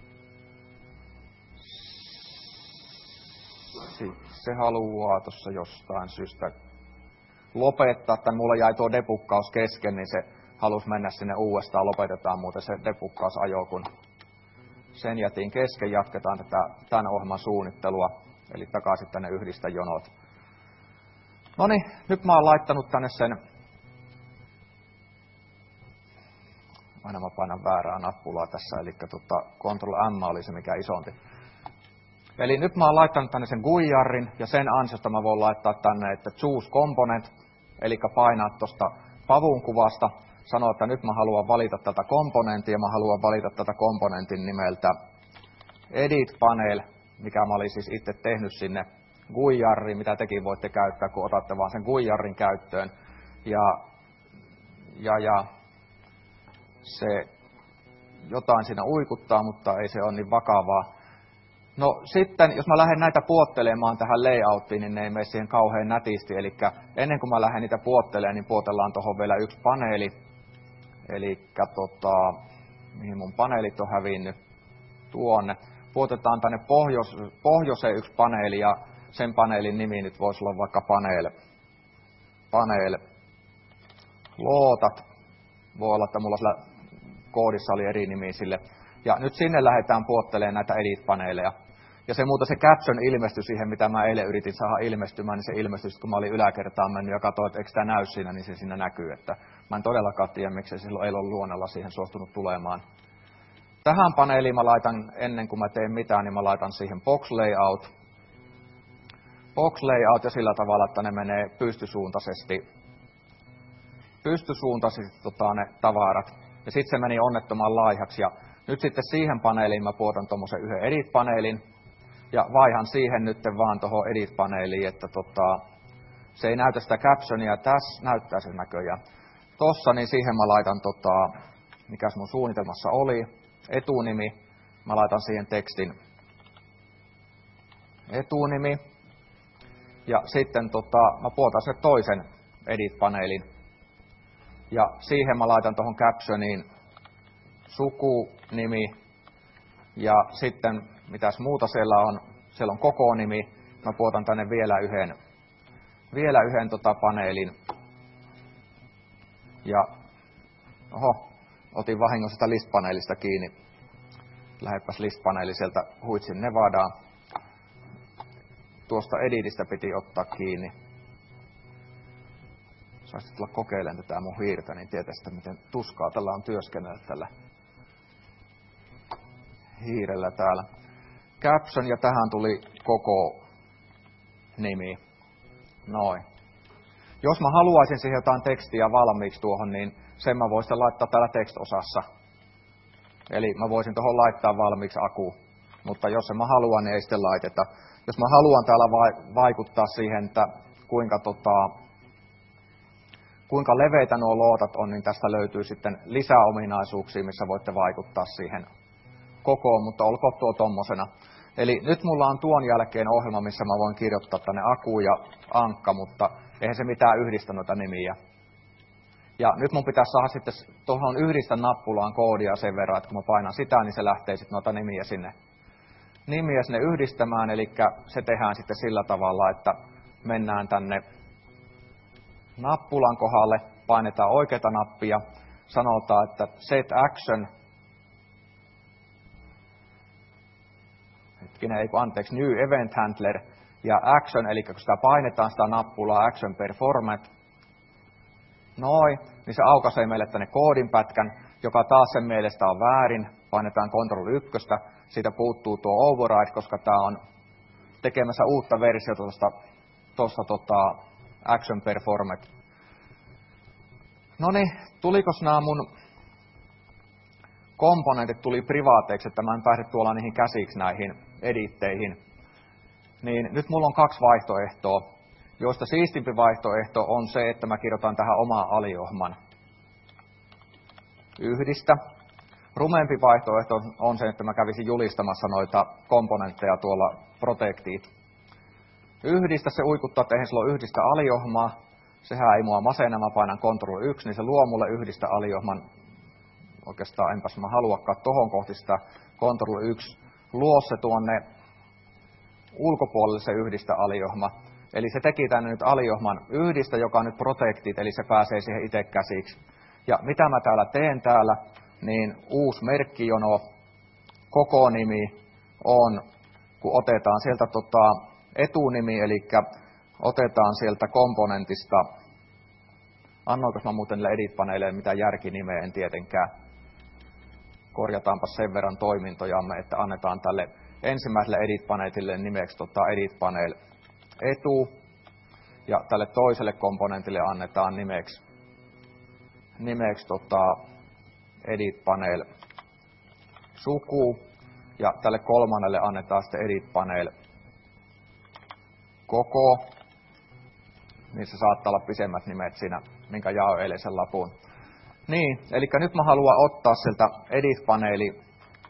se haluaa tuossa jostain syystä lopettaa. Tämän mulla jäi tuo debuggaus kesken, niin se halusi mennä sinne uudestaan. Lopetetaan muuten se debuggausajo, kun sen jätin kesken. Jatketaan tämän ohjelman suunnittelua. Eli takaisin tänne yhdistä jonot. Noniin, nyt mä oon laittanut tänne sen. Aina mä painan väärää nappulaa tässä, eli Ctrl M oli se mikä isompi. Eli nyt mä oon laittanut tänne sen GUI-jarrin, ja sen ansiosta mä voin laittaa tänne, että choose component, eli painaa tuosta pavun kuvasta, sanoa, että nyt mä haluan valita tätä komponenttia, mä haluan valita tätä komponentin nimeltä edit panel, mikä mä olin siis itse tehnyt sinne GUI-jarriin, mitä tekin voitte käyttää, kun otatte vaan sen GUI-jarrin käyttöön. Ja se jotain siinä uikuttaa, mutta ei se ole niin vakavaa. No sitten, jos mä lähden näitä puottelemaan tähän layoutiin, niin ne ei mene siihen kauhean nätisti. Eli ennen kuin mä lähden niitä puottelemaan, niin puotellaan tuohon vielä yksi paneeli. Eli mihin mun paneelit on hävinnyt? Tuonne. Puotetaan tänne pohjoiseen yksi paneeli, ja sen paneelin nimi nyt voisi olla vaikka panel lootat. Voi olla, että mulla sillä koodissa oli eri nimi sille. Ja nyt sinne lähdetään puottelemaan näitä edit-paneeleja. Ja se muuta se caption ilmestyi siihen, mitä mä eilen yritin saada ilmestymään, niin se ilmestyi, kun mä olin yläkertaan mennyt ja katsoin, että eikö sitä näy siinä, niin se siinä näkyy. Että mä en todellakaan tiedä, miksi se silloin ei ole luonnolla siihen suostunut tulemaan. Tähän paneeliin mä laitan, ennen kuin mä teen mitään, niin mä laitan siihen box layout. Box layout ja sillä tavalla, että ne menee pystysuuntaisesti ne tavarat. Ja sitten se meni onnettoman laihaksi. Ja nyt sitten siihen paneeliin mä puotan tuommoisen yhden edit-paneelin. Ja vaihan siihen nyt vaan tuohon edit-paneeliin, että se ei näytä sitä captionia. Tässä näyttää se näköjään. Tossa, niin siihen mä laitan, mikäs mun suunnitelmassa oli, etunimi. Mä laitan siihen tekstin etunimi. Ja sitten mä puotan sen toisen edit-paneelin. Ja siihen mä laitan tuohon captioniin sukunimi. Ja sitten mitäs muuta siellä on koko nimi. Mä puotan tänne vielä yhden paneelin. Ja otin vahingossa sitä list-paneelista kiinni. Lähepäs listpaneeli sieltä huitsin Nevadaan. Tuosta editistä piti ottaa kiinni. Saisit tulla kokeilemaan tätä mun hiirtä, niin tietäisi, miten tuskaa tällä on työskennellä tällä hiirellä täällä. Caption ja tähän tuli koko nimi. Noin. Jos mä haluaisin siihen jotain tekstiä valmiiksi tuohon, niin sen mä voisin laittaa täällä text-osassa. Eli mä voisin tuohon laittaa valmiiksi aku. Mutta jos en mä haluan, niin ei sitten laiteta. Jos mä haluan täällä vaikuttaa siihen, että kuinka leveitä nuo lootat on, niin tästä löytyy sitten lisää ominaisuuksia, missä voitte vaikuttaa siihen kokoon, mutta olkoon tuo tommosena. Eli nyt mulla on tuon jälkeen ohjelma, missä mä voin kirjoittaa tänne aku ja ankka, mutta eihän se mitään yhdistä noita nimiä. Ja nyt mun pitäisi saada sitten tuohon yhdistä nappulaan koodia sen verran, että kun mä painan sitä, niin se lähtee sitten noita nimiä sinne yhdistämään. Eli se tehdään sitten sillä tavalla, että mennään tänne nappulan kohdalle, painetaan oikeata nappia, sanotaan, että set action, new event handler, ja action, eli kun sitä painetaan sitä nappulaa, action per format, noin, niin se aukaisee meille tänne koodinpätkän, joka taas sen mielestä on väärin, painetaan Ctrl 1, siitä puuttuu tuo override, koska tämä on tekemässä uutta versiota tuosta action per format. No niin, tulikos nämä mun komponentit tuli privaateiksi, että mä en pääse tuolla niihin käsiksi näihin editteihin. Niin nyt mulla on 2 vaihtoehtoa, joista siistimpi vaihtoehto on se, että mä kirjoitan tähän omaa aliohman yhdistä. Rumempi vaihtoehto on se, että mä kävisin julistamassa noita komponentteja tuolla protectit. Yhdistä se uikuttaa, että eihän sillä ole yhdistä aliohmaa. Sehän ei mua masena, mä painan Ctrl 1, niin se luo mulle yhdistä aliohman. Oikeastaan enpäs mä haluakaan tohon kohti sitä Ctrl 1. Luo se tuonne ulkopuolelle se yhdistä aliohma. Eli se teki tänne nyt aliohman yhdistä, joka on nyt protectit, eli se pääsee siihen itse käsiksi. Ja mitä mä täällä teen täällä, niin uusi merkkijono, koko nimi on, kun otetaan sieltä etunimi, eli otetaan sieltä komponentista, annoinko mä muuten edit-paneeleille mitään järkinimeä, en tietenkään. Korjataanpa sen verran toimintojamme, että annetaan tälle ensimmäiselle edit-paneelille nimeksi edit-panel etu, ja tälle toiselle komponentille annetaan nimeksi edit-panel suku, ja tälle kolmannelle annetaan sitten edit-panel koko, niissä saattaa olla pisemmät nimet siinä, minkä jaoin eilen sen lapun. Niin, eli nyt mä haluan ottaa sieltä edit-paneeli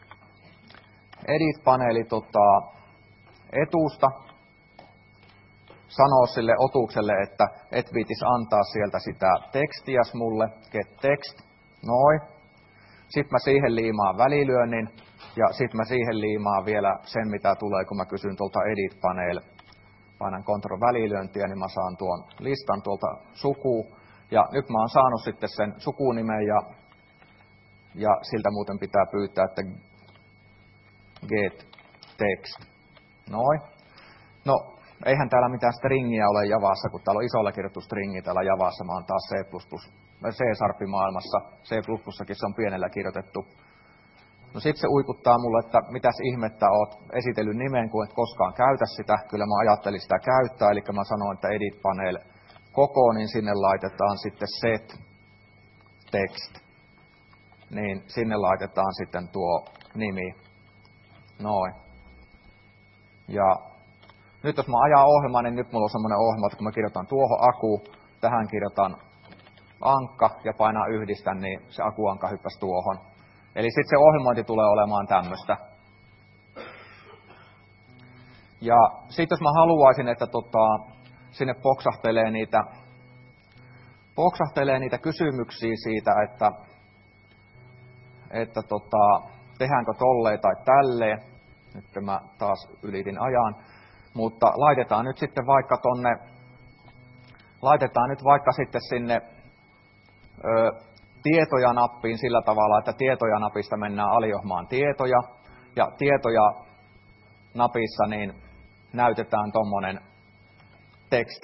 etusta, sanoa sille otukselle, että et viitis antaa sieltä sitä tekstiäs mulle, get text, noin. Sitten mä siihen liimaan välilyönnin, ja sitten mä siihen liimaan vielä sen, mitä tulee, kun mä kysyn tuolta edit-panel. Painan Ctrl-välilyöntiä, niin mä saan tuon listan tuolta suku. Ja nyt mä oon saanut sitten sen sukunimen, ja siltä muuten pitää pyytää, että get text. Noin. No, eihän täällä mitään stringiä ole Javassa, kun täällä on isolla kirjoittu stringi täällä Javassa. Mä oon taas C-maailmassa. C++sakin se on pienellä kirjoitettu. No sit se uikuttaa mulle, että mitäs ihmettä oot esitellyt nimen, kun et koskaan käytä sitä. Kyllä mä ajattelin sitä käyttää, eli mä sanoin, että edit panel koko, niin sinne laitetaan sitten set text. Niin sinne laitetaan sitten tuo nimi. Noin. Ja nyt jos mä ajan ohjelmaa, niin nyt mulla on semmoinen ohjelma, että kun mä kirjoitan tuohon aku, tähän kirjoitan ankka ja painaa yhdistä, niin se akuankka hyppäsi tuohon. Eli sitten se ohjelmointi tulee olemaan tämmöistä. Ja sitten jos mä haluaisin, että sinne poksahtelee niitä kysymyksiä siitä, että tehdäänkö tolleen tai tälleen. Nyt mä taas ylitin ajan. Mutta laitetaan nyt vaikka sitten sinne tietoja-nappiin sillä tavalla, että tietoja-napista mennään aliohmaan tietoja. Ja tietoja napissa niin näytetään tommonen teksti.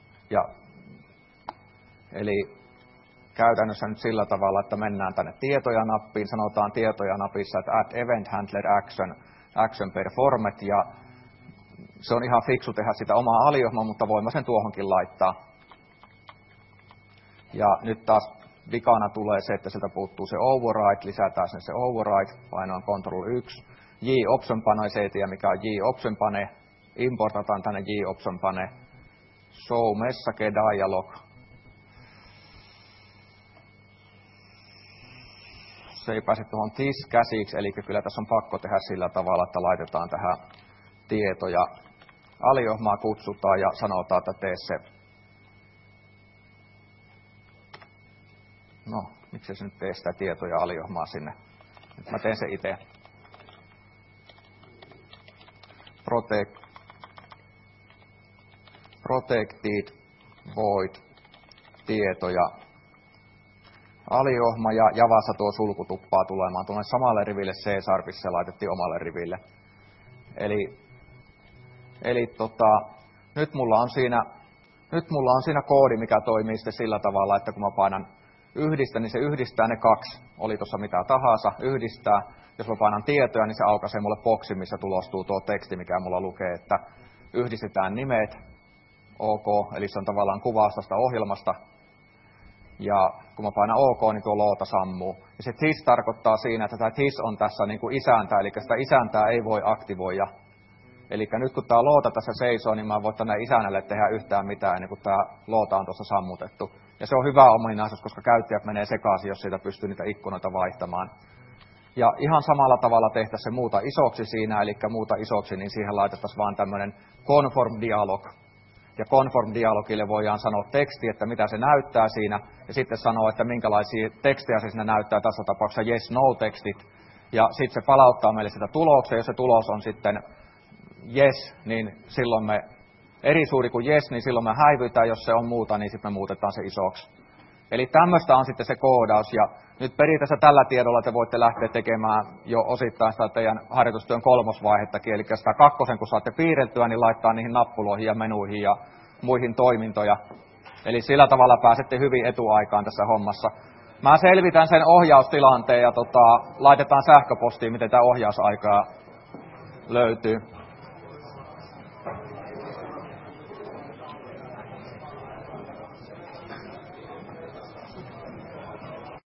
Eli käytännössä nyt sillä tavalla, että mennään tänne tietoja-nappiin, sanotaan tietoja-napissa, että add event handler action performed, ja se on ihan fiksu tehdä sitä omaa aliohmaa, mutta voin mä sen tuohonkin laittaa. Ja nyt taas vikana tulee se, että sieltä puuttuu se override, lisätään sen se override, painoin Ctrl+1, J-option pane, se ei tiedä mikä on J-option pane, importataan tänne J-option pane, show message dialog. Se ei pääse tuohon this käsiksi, eli kyllä tässä on pakko tehdä sillä tavalla, että laitetaan tähän tietoja. Aliohmaa kutsutaan ja sanotaan, että tee se. No, miksi se nyt tee sitä tietoja aliohmaa sinne? Nyt mä teen se itse. Protected void tietoja. Aliohma ja Javassa tuo sulku tuppaa tulemaan tuonne samalle riville C-sharpissa ja laitettiin omalle riville. Eli nyt mulla on siinä koodi, mikä toimii sitten sillä tavalla, että kun mä painan yhdistä, niin se yhdistää ne kaksi. Oli tuossa mitä tahansa, yhdistää. Jos mä painan tietoja, niin se aukaisee mulle boksi, missä tulostuu tuo teksti, mikä mulla lukee, että yhdistetään nimet, OK, eli se on tavallaan kuvaus tästä ohjelmasta. Ja kun mä painan OK, niin tuo loota sammuu. Ja se this tarkoittaa siinä, että tämä this on tässä niin kuin isäntä, eli sitä isäntää ei voi aktivoida. Eli nyt kun tämä loota tässä seisoo, niin mä en voi tänne isännälle tehdä yhtään mitään, ennen kuin tämä loota on tuossa sammutettu. Ja se on hyvä ominaisuus, koska käyttäjät menee sekaisin, jos siitä pystyy niitä ikkunoita vaihtamaan. Ja ihan samalla tavalla tehtäisiin se muuta isoksi siinä, eli muuta isoksi, niin siihen laitettaisiin vaan tämmöinen conform dialog. Ja conform dialogille voidaan sanoa teksti, että mitä se näyttää siinä, ja sitten sanoa, että minkälaisia tekstejä se siinä näyttää, tässä tapauksessa yes-no-tekstit. Ja sitten se palauttaa meille sitä tuloksia, jos se tulos on sitten yes, niin silloin me, eri suuri kuin yes, niin silloin me häivytään, jos se on muuta, niin sitten me muutetaan se isoksi. Eli tämmöistä on sitten se koodaus, ja nyt periaatteessa tällä tiedolla te voitte lähteä tekemään jo osittain sitä teidän harjoitustyön kolmosvaihettakin, eli sitä kakkosen kun saatte piirrettyä, niin laittaa niihin nappuloihin ja menuihin ja muihin toimintoja. Eli sillä tavalla pääsette hyvin etuaikaan tässä hommassa. Mä selvitän sen ohjaustilanteen ja laitetaan sähköpostiin, miten tämä ohjausaikaa löytyy.